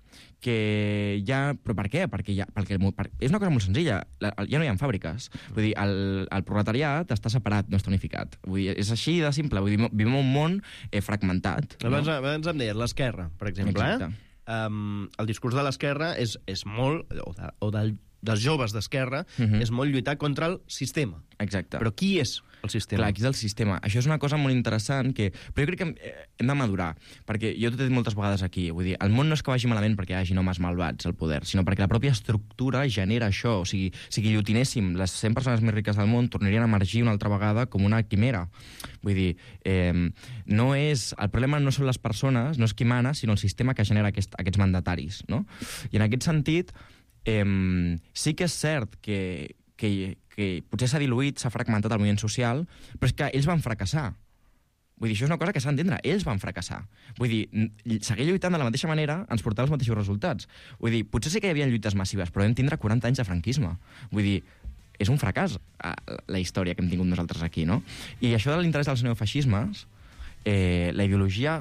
Que ja... Però per què? Perquè, ja, perquè per, és una cosa molt senzilla. La, ja no hi ha fàbriques. Vull dir, el, el proletariat està separat, no està unificat. Vull dir, és així de simple. Vull dir, vivim un món eh, fragmentat. Abans, no? abans em deies l'esquerra, per exemple. Exacte. Eh? Um, el discurs de l'esquerra és, és molt, o, de, o del, dels joves d'esquerra, uh-huh. és molt lluitar contra el sistema. Exacte. Però qui és el sistema? Clar, aquí és el sistema. Això és una cosa molt interessant que... Però jo crec que hem, hem de madurar, perquè jo t'ho he dit moltes vegades aquí, vull dir, el món no és que vagi malament perquè hi hagi homes malvats al poder, sinó perquè la pròpia estructura genera això. O sigui, si guillotinéssim les cent persones més riques del món, tornarien a emergir una altra vegada com una quimera. Vull dir, eh, no és... El problema no són les persones, no és qui mana, sinó el sistema que genera aquest, aquests mandataris, no? I en aquest sentit, eh, sí que és cert que, que, que potser s'ha diluït, s'ha fragmentat el moviment social, però és que ells van fracassar. Vull dir, això és una cosa que s'ha d'entendre. Ells van fracassar. Vull dir, seguir lluitant de la mateixa manera ens portava els mateixos resultats. Vull dir, potser sí que hi havia lluites massives, però vam tindre quaranta anys de franquisme. Vull dir, és un fracàs la història que hem tingut nosaltres aquí, no? I això de l'interès dels neofeixismes, eh, la ideologia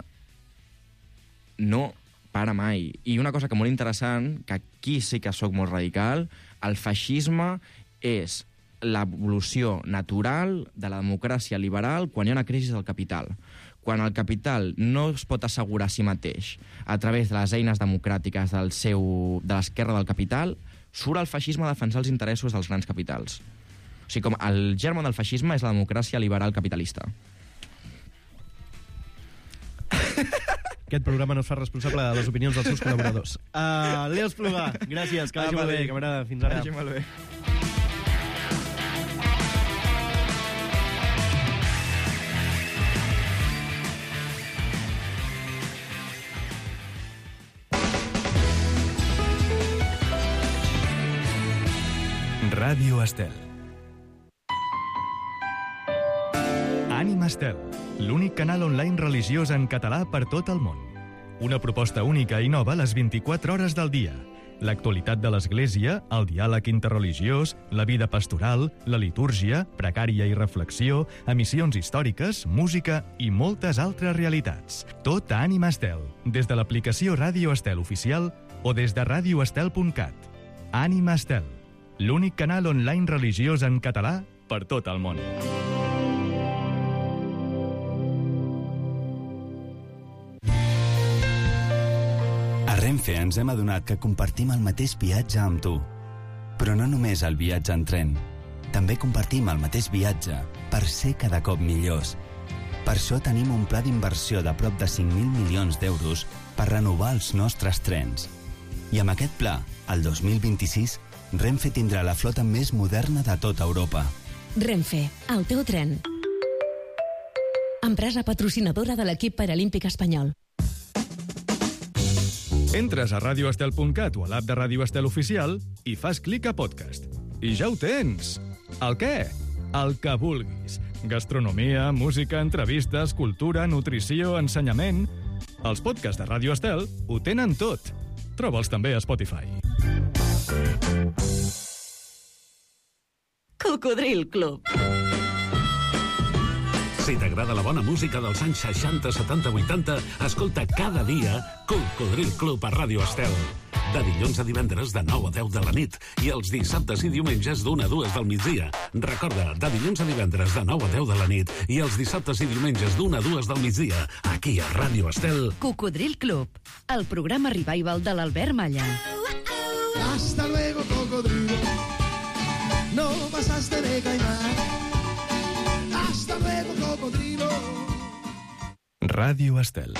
no para mai. I una cosa que molt interessant, que aquí sí que sóc molt radical, El feixisme és l'evolució natural de la democràcia liberal quan hi ha una crisi del capital. Quan el capital no es pot assegurar a si mateix a través de les eines democràtiques del seu, de l'esquerra del capital, surt el feixisme a defensar els interessos dels grans capitals. O sigui, com el germen del feixisme és la democràcia liberal capitalista. Aquest programa no es fa responsable de les opinions dels seus col·laboradors. Uh, Leo Espluga, gràcies, que vagi molt bé, camarada. Fins ara. Que vagi molt bé. Ràdio Estel. Ànima Estel, l'únic canal online religiós en català per tot el món. Una proposta única i nova a les vint-i-quatre hores del dia. L'actualitat de l'Església, el diàleg interreligiós, la vida pastoral, la litúrgia, precària i reflexió, emissions històriques, música i moltes altres realitats. Tot a Ànima Estel, des de l'aplicació Ràdio Estel oficial o des de ràdio estel punt cat. Ànima Estel, l'únic canal online religiós en català per tot el món. A Renfe ens hem adonat que compartim el mateix viatge amb tu. Però no només el viatge en tren. També compartim el mateix viatge per ser cada cop millors. Per això tenim un pla d'inversió de prop de cinc mil milions d'euros per renovar els nostres trens. I amb aquest pla, el dos mil vint-i-sis, Renfe tindrà la flota més moderna de tota Europa. Renfe, el teu tren. Empresa patrocinadora de l'equip paralímpic espanyol. Entres a ràdio estel punt cat o a l'app de Ràdio Estel Oficial i fas clic a podcast. I ja ho tens! El què? El que vulguis. Gastronomia, música, entrevistes, cultura, nutrició, ensenyament... Els podcasts de Ràdio Estel ho tenen tot. Troba'ls també a Spotify. Cocodril Club. Si t'agrada la bona música dels anys seixanta, setanta, vuitanta, escolta cada dia Cocodril Club a Ràdio Estel. De dilluns a divendres de nou a deu de la nit i els dissabtes i diumenges d'una a dues del migdia. Recorda, de dilluns a divendres de nou a deu de la nit i els dissabtes i diumenges d'una a dues del migdia, aquí a Ràdio Estel. Cocodril Club, el programa revival de l'Albert Malla. Hasta luego, cocodrilo. No pasaste de caimán. Hasta luego, cocodrilo. Ràdio Estel.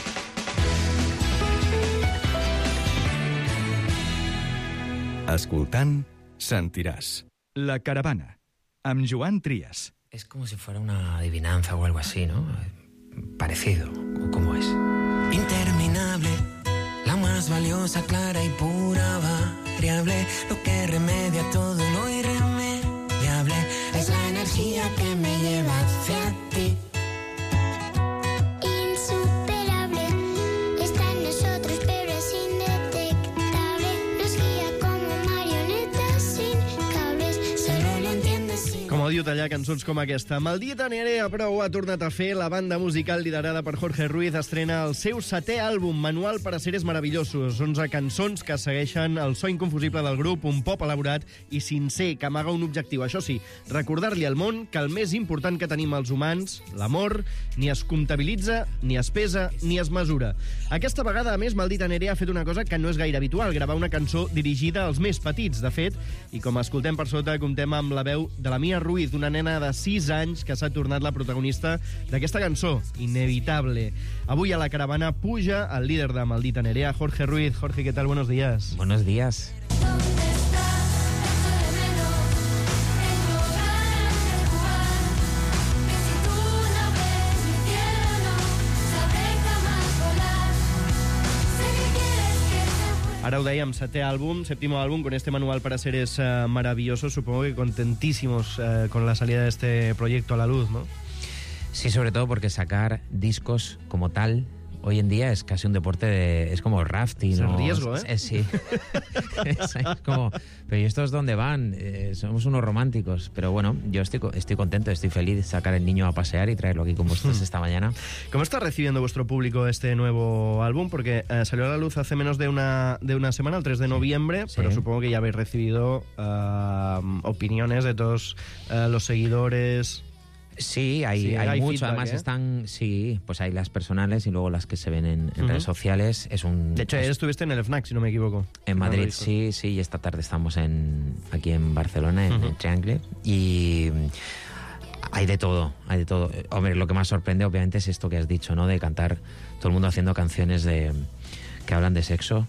Escoltant, sentiràs. La caravana, amb Joan Trias. Es como si fuera una adivinanza o algo así, ¿no? Parecido, ¿cómo es? Interminable, la más valiosa, clara y pura variable, lo que remedia todo lo irremediable, es la energía que me lleva hacia ti. Insuperable, está en nosotros pero es indetectable, nos guía como marionetas sin cables, solo lo entiendes si... Com odio tallar cançons com aquesta. Maldita Nerea, però ho ha tornat a fer. La banda musical liderada per Jorge Ruiz estrena el seu setè àlbum, Manual para seres maravillosos. onze cançons que segueixen el so inconfusible del grup, un pop elaborat i sincer, que amaga un objectiu. Això sí, recordar-li al món que el més important que tenim els humans, l'amor, ni es comptabilitza, ni es pesa, ni es mesura. Aquesta vegada, a més, Maldita Nerea ha fet una cosa que no és gaire habitual, gravar una cançó dirigida als més petits, de fet, i com escoltem per sota, comptem amb la veu de la Mia Ruiz, una nena de sis anys que s'ha tornat la protagonista d'aquesta cançó, Inevitable. Avui a la caravana puja el líder de Maldita Nerea, Jorge Ruiz. Jorge, ¿qué tal? Buenos días. Buenos días. Ara ho dèiem, setè àlbum, séptimo álbum, con este Manual para seres uh, maravillosos. Supongo que contentísimos uh, con la salida de este proyecto a la luz, ¿no? Sí, sobre todo porque sacar discos como tal hoy en día es casi un deporte de... Es como rafting. Es el o, riesgo, ¿eh? Es, sí. es, es como... Pero ¿y estos dónde van? Eh, somos unos románticos. Pero bueno, yo estoy, estoy contento, estoy feliz de sacar al niño a pasear y traerlo aquí con vosotros esta mañana. ¿Cómo está recibiendo vuestro público este nuevo álbum? Porque eh, salió a la luz hace menos de una, de una semana, el tres de noviembre, sí. Pero supongo que ya habéis recibido uh, opiniones de todos uh, los seguidores... Sí, hay, sí, hay, hay mucho. Feedback, además, ¿eh? Están, sí, pues hay las personales y luego las que se ven en, en uh-huh. redes sociales. Es un, de hecho, es, ayer estuviste en el F N A C, si no me equivoco. En Madrid, no sí, sí, y esta tarde estamos en aquí en Barcelona, en, uh-huh. en Triangle. Y hay de todo, hay de todo. Hombre, lo que más sorprende, obviamente, es esto que has dicho, ¿no? De cantar todo el mundo haciendo canciones de que hablan de sexo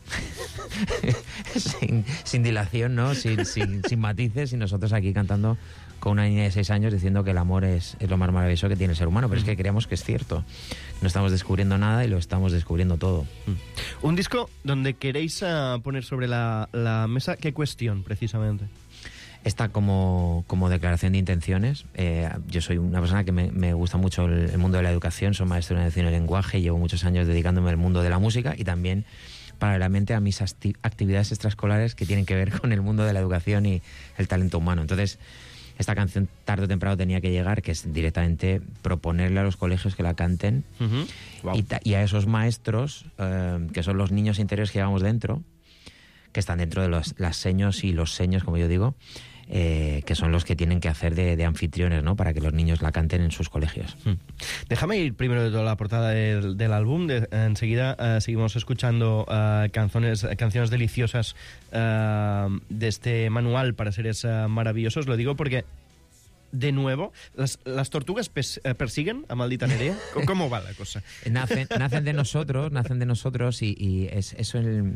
sin, sin dilación, ¿no? Sin, sin, sin matices, y nosotros aquí cantando con una niña de seis años diciendo que el amor es, es lo más maravilloso que tiene el ser humano, pero es que creemos que es cierto. No estamos descubriendo nada y lo estamos descubriendo todo. Un disco donde queréis uh, poner sobre la, la mesa, ¿qué cuestión, precisamente? Está como, como declaración de intenciones. Eh, yo soy una persona que me, me gusta mucho el, el mundo de la educación, soy maestro de educación y lenguaje, llevo muchos años dedicándome al mundo de la música y también paralelamente a mis acti- actividades extraescolares que tienen que ver con el mundo de la educación y el talento humano. Entonces, esta canción tarde o temprano tenía que llegar, que es directamente proponerle a los colegios que la canten. Uh-huh. Wow. y, ta- y a esos maestros, eh, que son los niños interiores que llevamos dentro, que están dentro de los las seños y los seños, como yo digo, eh, que son los que tienen que hacer de, de anfitriones, ¿no? Para que los niños la canten en sus colegios. Hmm. Déjame ir primero de toda la portada del, del álbum. De, enseguida uh, seguimos escuchando uh, canciones, canciones deliciosas uh, de este manual para seres uh, maravillosos. Lo digo porque, de nuevo, ¿las, las tortugas pes, uh, persiguen a Maldita Nerea? ¿Cómo va la cosa? Nacen, nacen de nosotros, nacen de nosotros y, y es eso el...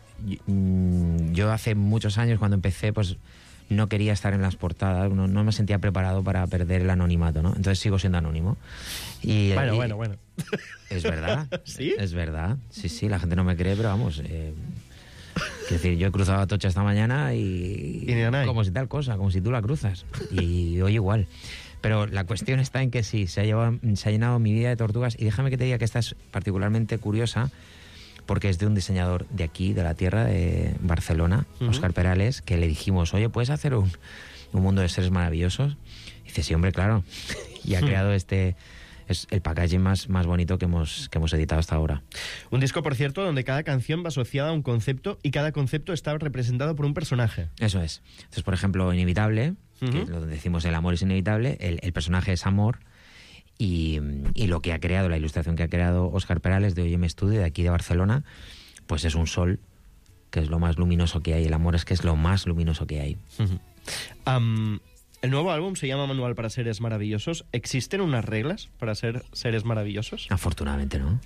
Yo hace muchos años, cuando empecé, pues no quería estar en las portadas, no, no me sentía preparado para perder el anonimato, ¿no? Entonces sigo siendo anónimo. Y, bueno, y, bueno, bueno. Es verdad. ¿Sí? Es verdad. Sí, sí, la gente no me cree, pero vamos... Eh, es decir, yo he cruzado Atocha esta mañana y... y como si tal cosa, como si tú la cruzas. Y hoy igual. Pero la cuestión está en que sí, se ha, llevado, se ha llenado mi vida de tortugas. Y déjame que te diga que esta es particularmente curiosa, porque es de un diseñador de aquí, de la tierra, de Barcelona, uh-huh. Óscar Perales, que le dijimos, oye, ¿puedes hacer un, un mundo de seres maravillosos? Y dice, sí, hombre, claro. Y ha creado este... Es el packaging más, más bonito que hemos, que hemos editado hasta ahora. Un disco, por cierto, donde cada canción va asociada a un concepto y cada concepto está representado por un personaje. Eso es. Entonces, por ejemplo, Inevitable, uh-huh. que lo decimos el amor es inevitable, el, el personaje es amor. Y, y lo que ha creado, la ilustración que ha creado Óscar Perales de O M Studio, de aquí de Barcelona, pues es un sol, que es lo más luminoso que hay. El amor es que es lo más luminoso que hay. Uh-huh. Um, el nuevo álbum se llama Manual para Seres Maravillosos. ¿Existen unas reglas para ser seres maravillosos? Afortunadamente no.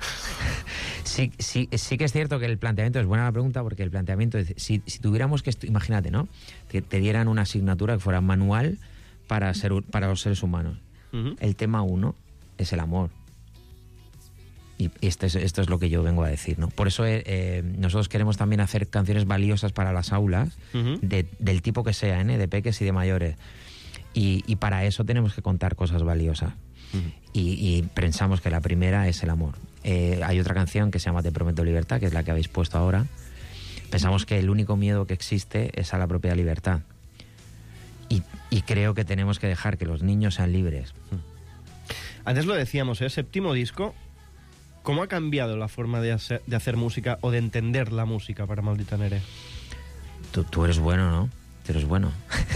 Sí, sí, sí que es cierto que el planteamiento es buena la pregunta, porque el planteamiento es, si, si tuviéramos que, estu- imagínate, ¿no? Que te dieran una asignatura que fuera manual para, ser, para los seres humanos. Uh-huh. El tema uno es el amor. Y este es, esto es lo que yo vengo a decir, ¿no? Por eso eh, nosotros queremos también hacer canciones valiosas para las aulas, uh-huh. de, del tipo que sean, ¿eh? De peques y de mayores. Y, y para eso tenemos que contar cosas valiosas. Uh-huh. Y, y pensamos que la primera es el amor. Eh, hay otra canción que se llama Te prometo libertad, que es la que habéis puesto ahora. Pensamos que el único miedo que existe es a la propia libertad. Y, y creo que tenemos que dejar que los niños sean libres. Antes lo decíamos, ¿eh? Séptimo disco. ¿Cómo ha cambiado la forma de hacer, de hacer música o de entender la música para Maldita Nerea? Tú, tú eres bueno, ¿no? Tú eres bueno.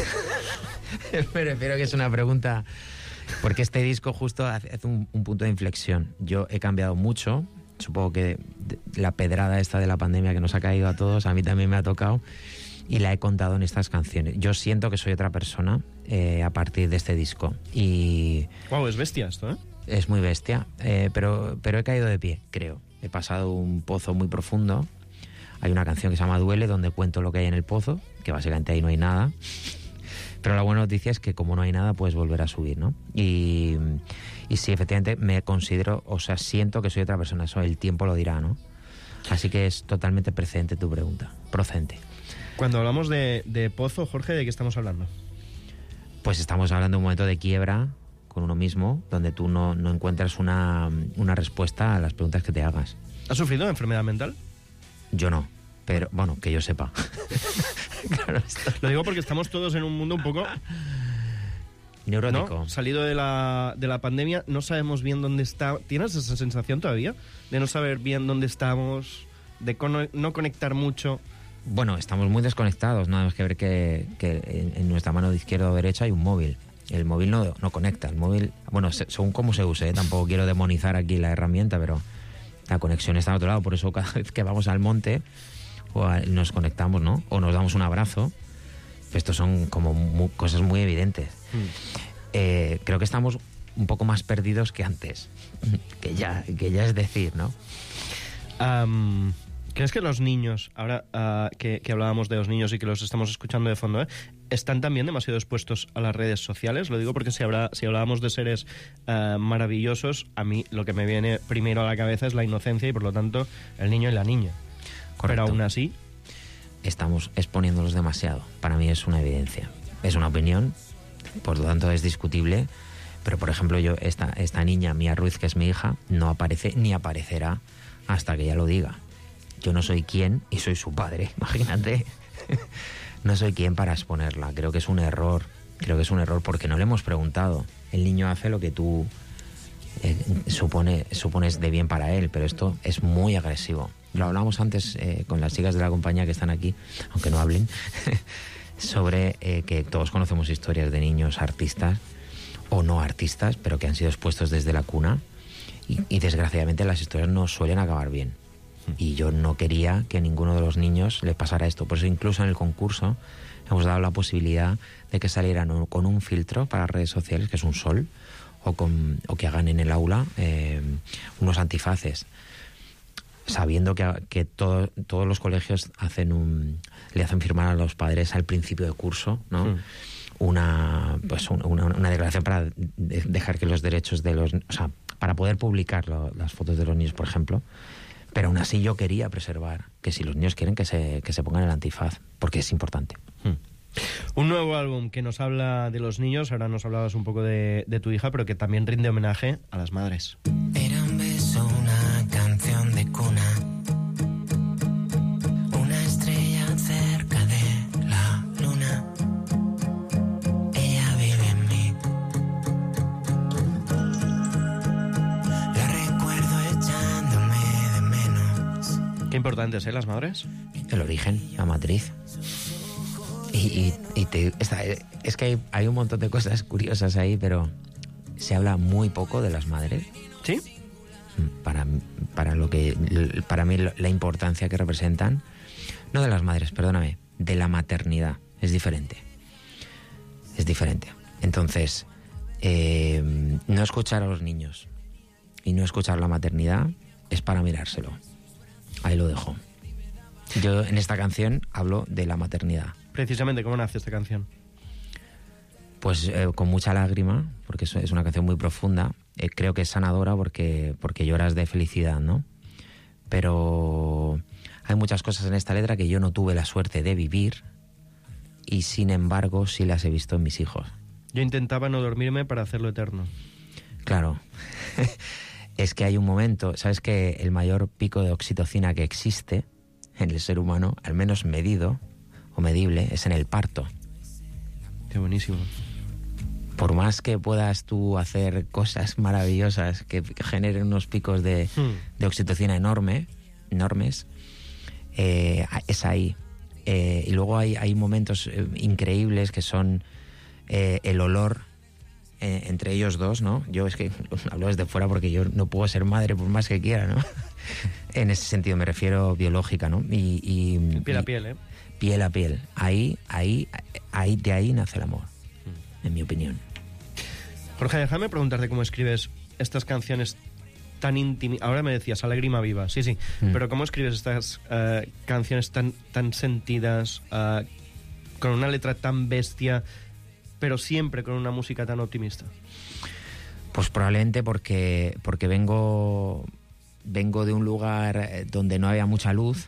Pero espero que es una pregunta... Porque este disco justo hace un, un punto de inflexión. Yo he cambiado mucho. Supongo que la pedrada esta de la pandemia que nos ha caído a todos, a mí también me ha tocado. Y la he contado en estas canciones. Yo siento que soy otra persona eh, a partir de este disco. Y... Wow, es bestia esto, ¿eh? Es muy bestia, eh, pero, pero he caído de pie, creo. He pasado un pozo muy profundo. Hay una canción que se llama Duele, donde cuento lo que hay en el pozo, que básicamente ahí no hay nada. Pero la buena noticia es que como no hay nada, puedes volver a subir, ¿no? Y, y sí, efectivamente, me considero, o sea, siento que soy otra persona. Eso el tiempo lo dirá, ¿no? Así que es totalmente precedente tu pregunta. Procedente. Cuando hablamos de, de pozo, Jorge, ¿de qué estamos hablando? Pues estamos hablando de un momento de quiebra con uno mismo, donde tú no, no encuentras una, una respuesta a las preguntas que te hagas. ¿Has sufrido de enfermedad mental? Yo no, pero bueno, que yo sepa. Claro, lo digo porque estamos todos en un mundo un poco... neurótico. ¿No? Salido de la, de la pandemia, no sabemos bien dónde está. ¿Tienes esa sensación todavía? De no saber bien dónde estamos, de cono- no conectar mucho. Bueno, estamos muy desconectados, nada más que ver que, que en, en nuestra mano de izquierda o derecha hay un móvil. El móvil no, no conecta, el móvil, bueno, se, según cómo se use, ¿eh? Tampoco quiero demonizar aquí la herramienta, pero la conexión está al otro lado, por eso cada vez que vamos al monte o a, nos conectamos, ¿no? O nos damos un abrazo, estos son como muy, cosas muy evidentes. Mm. Eh, creo que estamos un poco más perdidos que antes, que ya, que ya es decir, ¿no? Um... ¿Crees que los niños, ahora uh, que, que hablábamos de los niños y que los estamos escuchando de fondo, ¿eh? están también demasiado expuestos a las redes sociales? Lo digo porque si, habrá, si hablábamos de seres uh, maravillosos, a mí lo que me viene primero a la cabeza es la inocencia y por lo tanto el niño y la niña. Correcto. Pero aún así... Estamos exponiéndolos demasiado. Para mí es una evidencia. Es una opinión, por lo tanto es discutible, pero por ejemplo yo, esta, esta niña, Mía Ruiz, que es mi hija, no aparece ni aparecerá hasta que ella lo diga. Yo no soy quien, y soy su padre, imagínate. No soy quien para exponerla. Creo que es un error. Creo que es un error porque no le hemos preguntado. El niño hace lo que tú eh, supone, supones de bien para él, pero esto es muy agresivo. Lo hablamos antes eh, con las chicas de la compañía que están aquí, aunque no hablen, sobre eh, que todos conocemos historias de niños artistas o no artistas, pero que han sido expuestos desde la cuna y, y desgraciadamente las historias no suelen acabar bien. Y yo no quería que a ninguno de los niños le pasara esto. Por eso incluso en el concurso hemos dado la posibilidad de que salieran con un filtro para redes sociales, que es un sol, o, con, o que hagan en el aula eh, unos antifaces, sabiendo que, que todo, todos los colegios hacen un, le hacen firmar a los padres al principio de curso, ¿no? Mm. Una, pues una, una declaración para de, dejar que los derechos de los... O sea, para poder publicar lo, las fotos de los niños, por ejemplo. Pero aún así yo quería preservar que si los niños quieren que se, que se pongan el antifaz, porque es importante. Hmm. Un nuevo álbum que nos habla de los niños, ahora nos hablabas un poco de, de tu hija, pero que también rinde homenaje a las madres. Era un beso, una canción de cuna, una estrella cerca de la luna. Ella vive en mí. La recuerdo echándome de menos. Qué importantes, ¿eh? Las madres. El origen, la matriz. Y, y, y te, esta, es que hay, hay un montón de cosas curiosas ahí, pero se habla muy poco de las madres. ¿Sí? Para, para, lo que, para mí la importancia que representan, no de las madres, perdóname, de la maternidad, es diferente. Es diferente. Entonces, eh, no escuchar a los niños y no escuchar la maternidad es para mirárselo. Ahí lo dejo. Yo en esta canción hablo de la maternidad. Precisamente, ¿cómo nace esta canción? Pues eh, con mucha lágrima, porque es, es una canción muy profunda. Eh, creo que es sanadora porque, porque lloras de felicidad, ¿no? Pero hay muchas cosas en esta letra que yo no tuve la suerte de vivir y sin embargo sí las he visto en mis hijos. Yo intentaba no dormirme para hacerlo eterno. Claro. Es que hay un momento, ¿sabes que el mayor pico de oxitocina que existe en el ser humano, al menos medido o medible, es en el parto? Qué buenísimo. Por más que puedas tú hacer cosas maravillosas que generen unos picos de, hmm. de oxitocina enorme, enormes, eh, es ahí. Eh, y luego hay, hay momentos eh, increíbles que son eh, el olor eh, entre ellos dos, ¿no? Yo es que hablo desde fuera porque yo no puedo ser madre por más que quiera, ¿no? En ese sentido me refiero biológica, ¿no? Y, y, piel a y, piel, ¿eh? Piel a piel. Ahí, ahí, ahí, de ahí nace el amor, en mi opinión. Jorge, déjame preguntarte cómo escribes estas canciones tan íntimas. Ahora me decías, a lágrima viva, sí, sí. Mm. Pero ¿cómo escribes estas uh, canciones tan, tan sentidas, uh, con una letra tan bestia, pero siempre con una música tan optimista? Pues probablemente porque, porque vengo, vengo de un lugar donde no había mucha luz.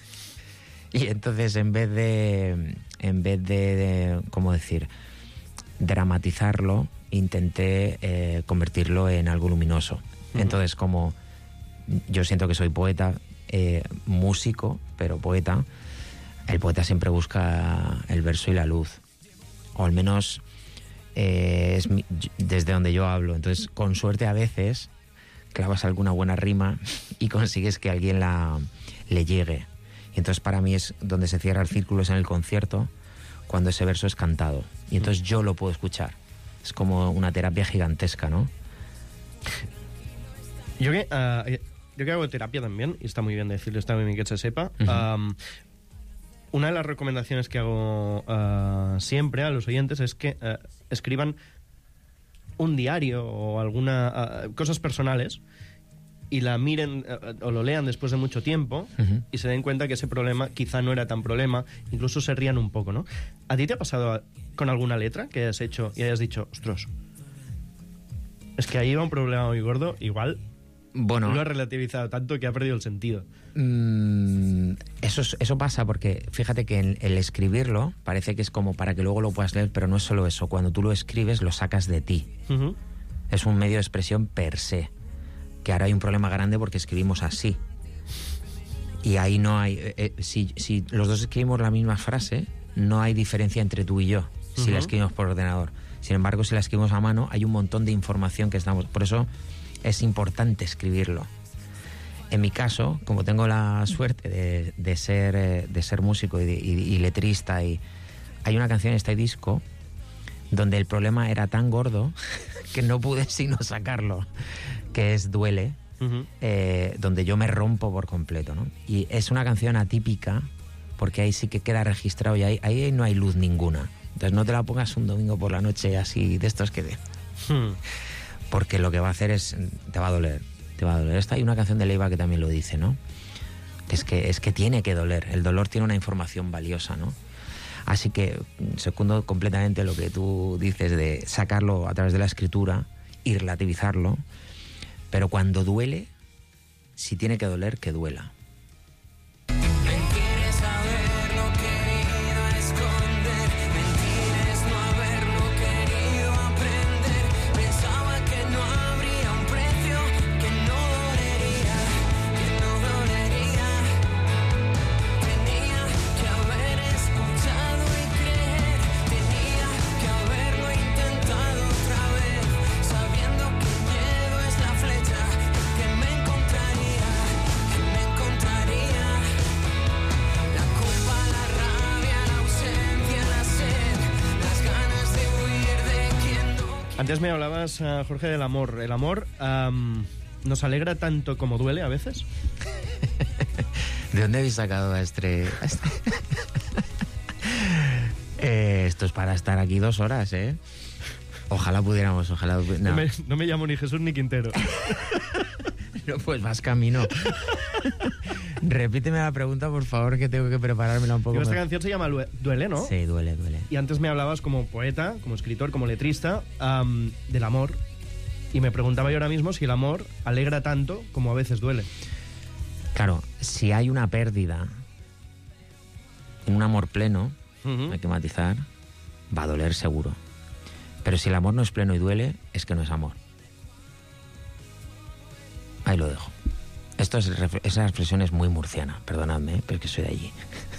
Y entonces en vez de, en vez de, de, ¿cómo decir?, dramatizarlo, intenté eh, convertirlo en algo luminoso. Uh-huh. Entonces, como yo siento que soy poeta, eh, músico, pero poeta, el poeta siempre busca el verso y la luz. O al menos eh, es mi, desde donde yo hablo. Entonces, con suerte a veces clavas alguna buena rima y consigues que alguien la, le llegue. Y entonces para mí es donde se cierra el círculo, es en el concierto, cuando ese verso es cantado. Y entonces yo lo puedo escuchar. Es como una terapia gigantesca, ¿no? Yo que, uh, yo que hago terapia también, y está muy bien decirlo, está muy bien que se sepa. Uh-huh. um, una de las recomendaciones que hago uh, siempre a los oyentes es que uh, escriban un diario o alguna uh, cosas personales y la miren uh, o lo lean después de mucho tiempo. Uh-huh. Y se den cuenta que ese problema quizá no era tan problema, incluso se rían un poco, ¿no? ¿A ti te ha pasado con alguna letra que hayas hecho y hayas dicho, ostras, es que ahí va un problema muy gordo, igual bueno, lo has relativizado tanto que ha perdido el sentido? Mmm, eso, eso pasa porque fíjate que el, el escribirlo parece que es como para que luego lo puedas leer, pero no es solo eso. Cuando tú lo escribes lo sacas de ti. Uh-huh. Es un medio de expresión per se, que ahora hay un problema grande porque escribimos así y ahí no hay eh, eh, si, si los dos escribimos la misma frase, no hay diferencia entre tú y yo si uh-huh. la escribimos por ordenador. Sin embargo, si la escribimos a mano hay un montón de información que estamos, por eso es importante escribirlo. En mi caso, como tengo la suerte de, de, ser, eh, de ser músico y, de, y, y letrista, y hay una canción en este disco donde el problema era tan gordo que no pude sino sacarlo, que es Duele, uh-huh. eh, donde yo me rompo por completo, ¿no? Y es una canción atípica porque ahí sí que queda registrado y ahí, ahí no hay luz ninguna. Entonces no te la pongas un domingo por la noche así de estos que... Hmm. Porque lo que va a hacer es... te va a doler, te va a doler. Esta hay una canción de Leiva que también lo dice, ¿no? Que es que, es que tiene que doler. El dolor tiene una información valiosa, ¿no? Así que secundo completamente lo que tú dices de sacarlo a través de la escritura y relativizarlo. Pero cuando duele, si tiene que doler, que duela. Antes me hablabas, uh, Jorge, del amor. ¿El amor um, nos alegra tanto como duele a veces? ¿De dónde habéis sacado a este...? A este? eh, esto es para estar aquí dos horas, ¿eh? Ojalá pudiéramos, ojalá... No, no, me, no me llamo ni Jesús ni Quintero. No, pues vas camino. Repíteme la pregunta, por favor, que tengo que preparármela un poco. Pero esta más. canción se llama Duele, ¿no? Sí, Duele, Duele. Y antes me hablabas como poeta, como escritor, como letrista, um, del amor. Y me preguntaba yo ahora mismo si el amor alegra tanto como a veces duele. Claro, si hay una pérdida en un amor pleno, uh-huh. hay que matizar, va a doler seguro. Pero si el amor no es pleno y duele, es que no es amor. Ahí lo dejo. Esto es, esa expresión es muy murciana, perdonadme, ¿eh? Pero es que soy de allí.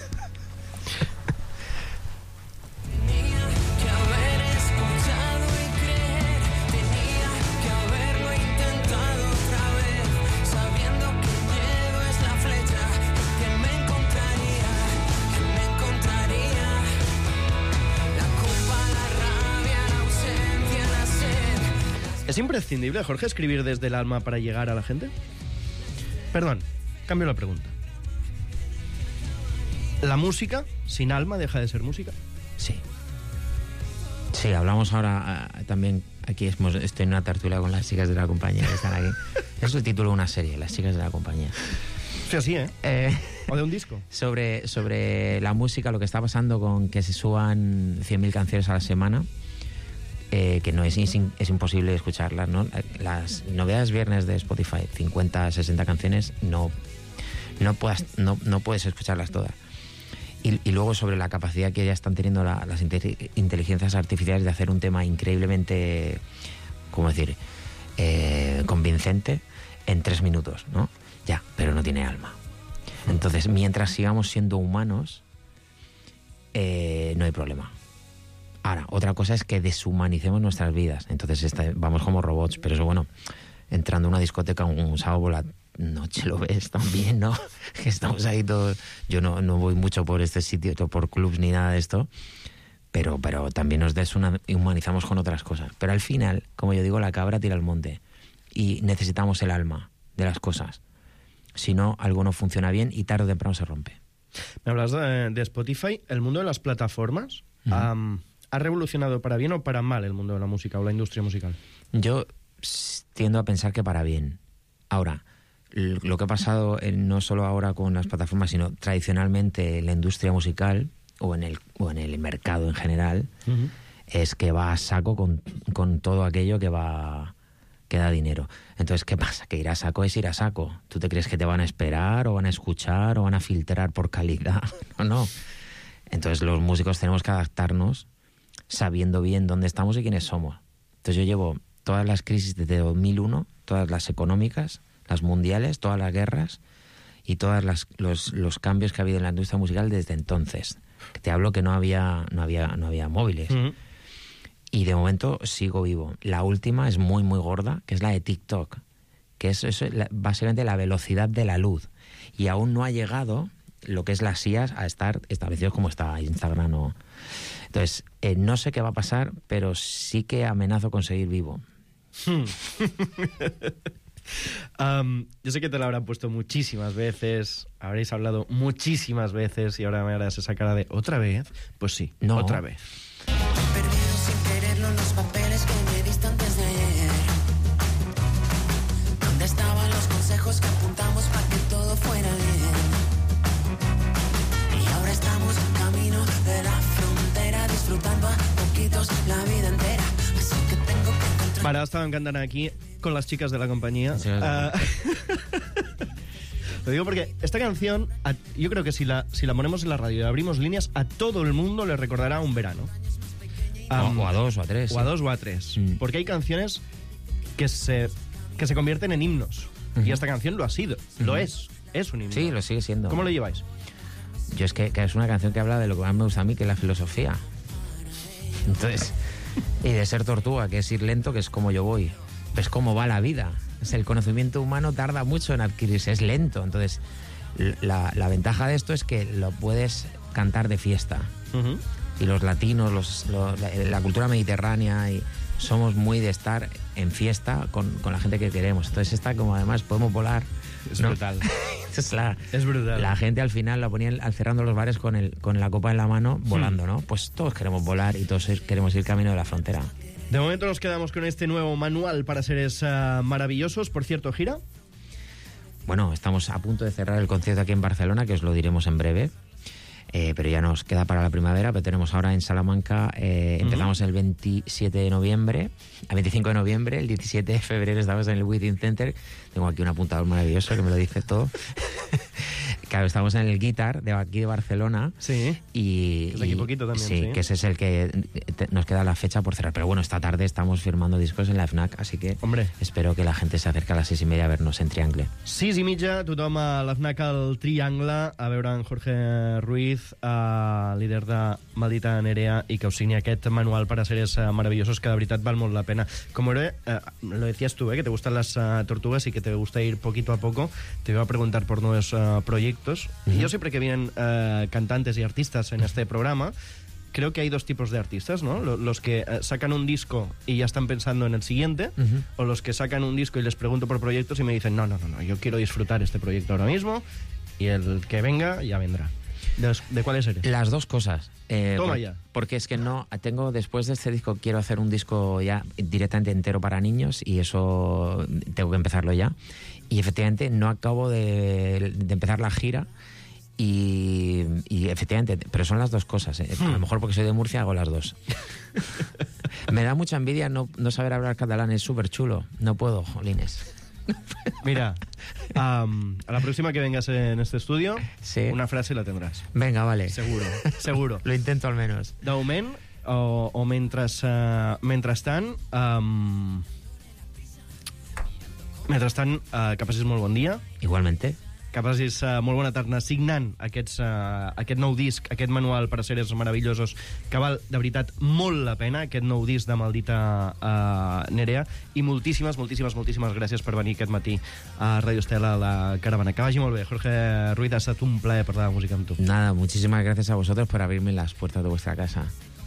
¿Es imprescindible, Jorge, escribir desde el alma para llegar a la gente? Perdón, cambio la pregunta. ¿La música sin alma deja de ser música? Sí. Sí, hablamos ahora uh, también, aquí hemos, estoy en una tertulia con las chicas de la compañía que están aquí. Es el título de una serie, Las chicas de la compañía. Sí, así, ¿eh? eh o de un disco. Sobre, sobre la música, lo que está pasando con que se suban cien mil canciones a la semana. Eh, que no es, es, es imposible escucharlas, ¿no? Las novedades viernes de Spotify, cincuenta, sesenta canciones, no, no, puedas, no, no puedes escucharlas todas. Y, y luego sobre la capacidad que ya están teniendo la, las inte- inteligencias artificiales de hacer un tema increíblemente, ¿cómo decir?, eh, convincente en tres minutos, ¿no? Ya, pero no tiene alma. Entonces, mientras sigamos siendo humanos, eh, no hay problema. Ahora, otra cosa es que deshumanicemos nuestras vidas. Entonces esta, vamos como robots, pero eso, bueno, entrando a una discoteca un, un sábado por la noche lo ves también, ¿no? Que estamos ahí todos... Yo no, no voy mucho por este sitio, por clubs ni nada de esto, pero, pero también nos deshumanizamos con otras cosas. Pero al final, como yo digo, la cabra tira al monte y necesitamos el alma de las cosas. Si no, algo no funciona bien y tarde o temprano se rompe. Me hablas de, de Spotify. El mundo de las plataformas... Uh-huh. um, ¿Ha revolucionado para bien o para mal el mundo de la música o la industria musical? Yo tiendo a pensar que para bien. Ahora, lo que ha pasado eh, no solo ahora con las plataformas, sino tradicionalmente en la industria musical o en el, o en el mercado en general, uh-huh. es que va a saco con, con todo aquello que va que da dinero. Entonces, ¿qué pasa? Que ir a saco es ir a saco. ¿Tú te crees que te van a esperar o van a escuchar o van a filtrar por calidad? No, no. Entonces los músicos tenemos que adaptarnos sabiendo bien dónde estamos y quiénes somos. Entonces yo llevo todas las crisis desde dos mil uno, todas las económicas, las mundiales, todas las guerras y todos los, los cambios que ha habido en la industria musical desde entonces. Te hablo que no había, no había, no había móviles. Uh-huh. Y de momento sigo vivo. La última es muy, muy gorda, que es la de TikTok, que es, es la, básicamente la velocidad de la luz. Y aún no ha llegado lo que es las I As a estar establecidos como está Instagram o... Entonces, eh, no sé qué va a pasar, pero sí que amenazo con seguir vivo. Hmm. um, yo sé que te lo habrán puesto muchísimas veces, habréis hablado muchísimas veces y ahora me harás esa cara de ¿otra vez? Pues sí, no. otra vez. Perdido sin quererlo los papeles que me diste antes de ayer. ¿Dónde estaban los consejos que apuntamos para que todo fuera bien? Y ahora estamos en camino de la frontera, disfrutando a poquitos la vida entera. Así que tengo que encontrar... Para, estaban cantando aquí con las chicas de la compañía. Sí, uh, lo digo porque esta canción, a, yo creo que si la, si la ponemos en la radio y abrimos líneas, a todo el mundo le recordará un verano. Um, o, o a dos o a tres. O sí. a dos o a tres. Mm. Porque hay canciones que se, que se convierten en himnos. Uh-huh. Y esta canción lo ha sido. Uh-huh. Lo es. Es un himno. Sí, lo sigue siendo. ¿Cómo lo lleváis? Yo es que, que es una canción que habla de lo que más me gusta a mí, que es la filosofía. Entonces, y de ser tortuga, que es ir lento, que es como yo voy. Es como va la vida. Es el conocimiento humano tarda mucho en adquirirse, es lento. Entonces, la, la ventaja de esto es que lo puedes cantar de fiesta. Uh-huh. Y los latinos, los, los, la, la cultura mediterránea, y somos muy de estar en fiesta con, con la gente que queremos. Entonces, esta como además podemos volar. Es ¿no? brutal. Es, la, es brutal. La gente al final la ponía al cerrando los bares con, el, con la copa en la mano, volando, ¿no? Pues todos queremos volar y todos queremos ir camino de la frontera. De momento nos quedamos con este nuevo manual para seres uh, maravillosos. Por cierto, ¿gira? Bueno, estamos a punto de cerrar el concierto aquí en Barcelona, que os lo diremos en breve. Eh, pero ya nos queda para la primavera, pero tenemos ahora en Salamanca, eh, uh-huh. empezamos el veintisiete de noviembre, el veinticinco de noviembre, el diecisiete de febrero estamos en el Within Center. Tengo aquí un apuntador maravilloso que me lo dice todo. Claro, estamos en el Guitar de aquí de Barcelona. Sí. Y, es de aquí poquito también. Sí, sí, que ese es el que te, nos queda la fecha por cerrar. Pero bueno, esta tarde estamos firmando discos en la FNAC, así que Hombre. espero que la gente se acerque a las seis y media a vernos en Triangle. Sis i mitja, tothom a la FNAC al Triangle, a veure en Jorge Ruiz, uh, líder de Maldita Nerea, i que us signi aquest manual para seres uh, maravillosos, que de veritat val molt la pena. Como uh, lo decías tú, eh, que te gustan las uh, tortugas y que te gusta ir poquito a poco, te iba a preguntar por nuevos uh, proyectos. Uh-huh. Y yo siempre que vienen uh, cantantes y artistas en este programa, creo que hay dos tipos de artistas, ¿no? Los que uh, sacan un disco y ya están pensando en el siguiente, uh-huh. o los que sacan un disco y les pregunto por proyectos y me dicen, no, no, no, no, yo quiero disfrutar este proyecto ahora mismo y el que venga ya vendrá. ¿De, de cuáles eres? Las dos cosas. Eh, Toma por, ya. Porque es que no, tengo, después de este disco, quiero hacer un disco ya directamente entero para niños y eso tengo que empezarlo ya. Y efectivamente no acabo de, de empezar la gira y, y efectivamente, pero son las dos cosas. ¿eh? A lo mejor porque soy de Murcia hago las dos. Me da mucha envidia no, no saber hablar catalán, es súper chulo. No puedo, jolines. Mira, um, a la próxima que vengas en este estudio, sí. una frase la tendrás. Venga, vale. Seguro, seguro. Lo intento al menos. De moment, o, o mentres, uh, mentrestant, um, mentrestant, uh, que passis molt bon dia. Igualmente. Que passis uh, molt bona tarda signant aquests, uh, aquest nou disc, aquest manual per a seres meravellosos, que val, de veritat, molt la pena, aquest nou disc de Maldita uh, Nerea, i moltíssimes, moltíssimes, moltíssimes gràcies per venir aquest matí a Radio Estela a la caravana. Que vagi molt bé. Jorge Ruiz, ha estat un plaer parlar de música amb tu. Nada, muchísimas gracias a vosotros por abrirme las puertas de vuestra casa.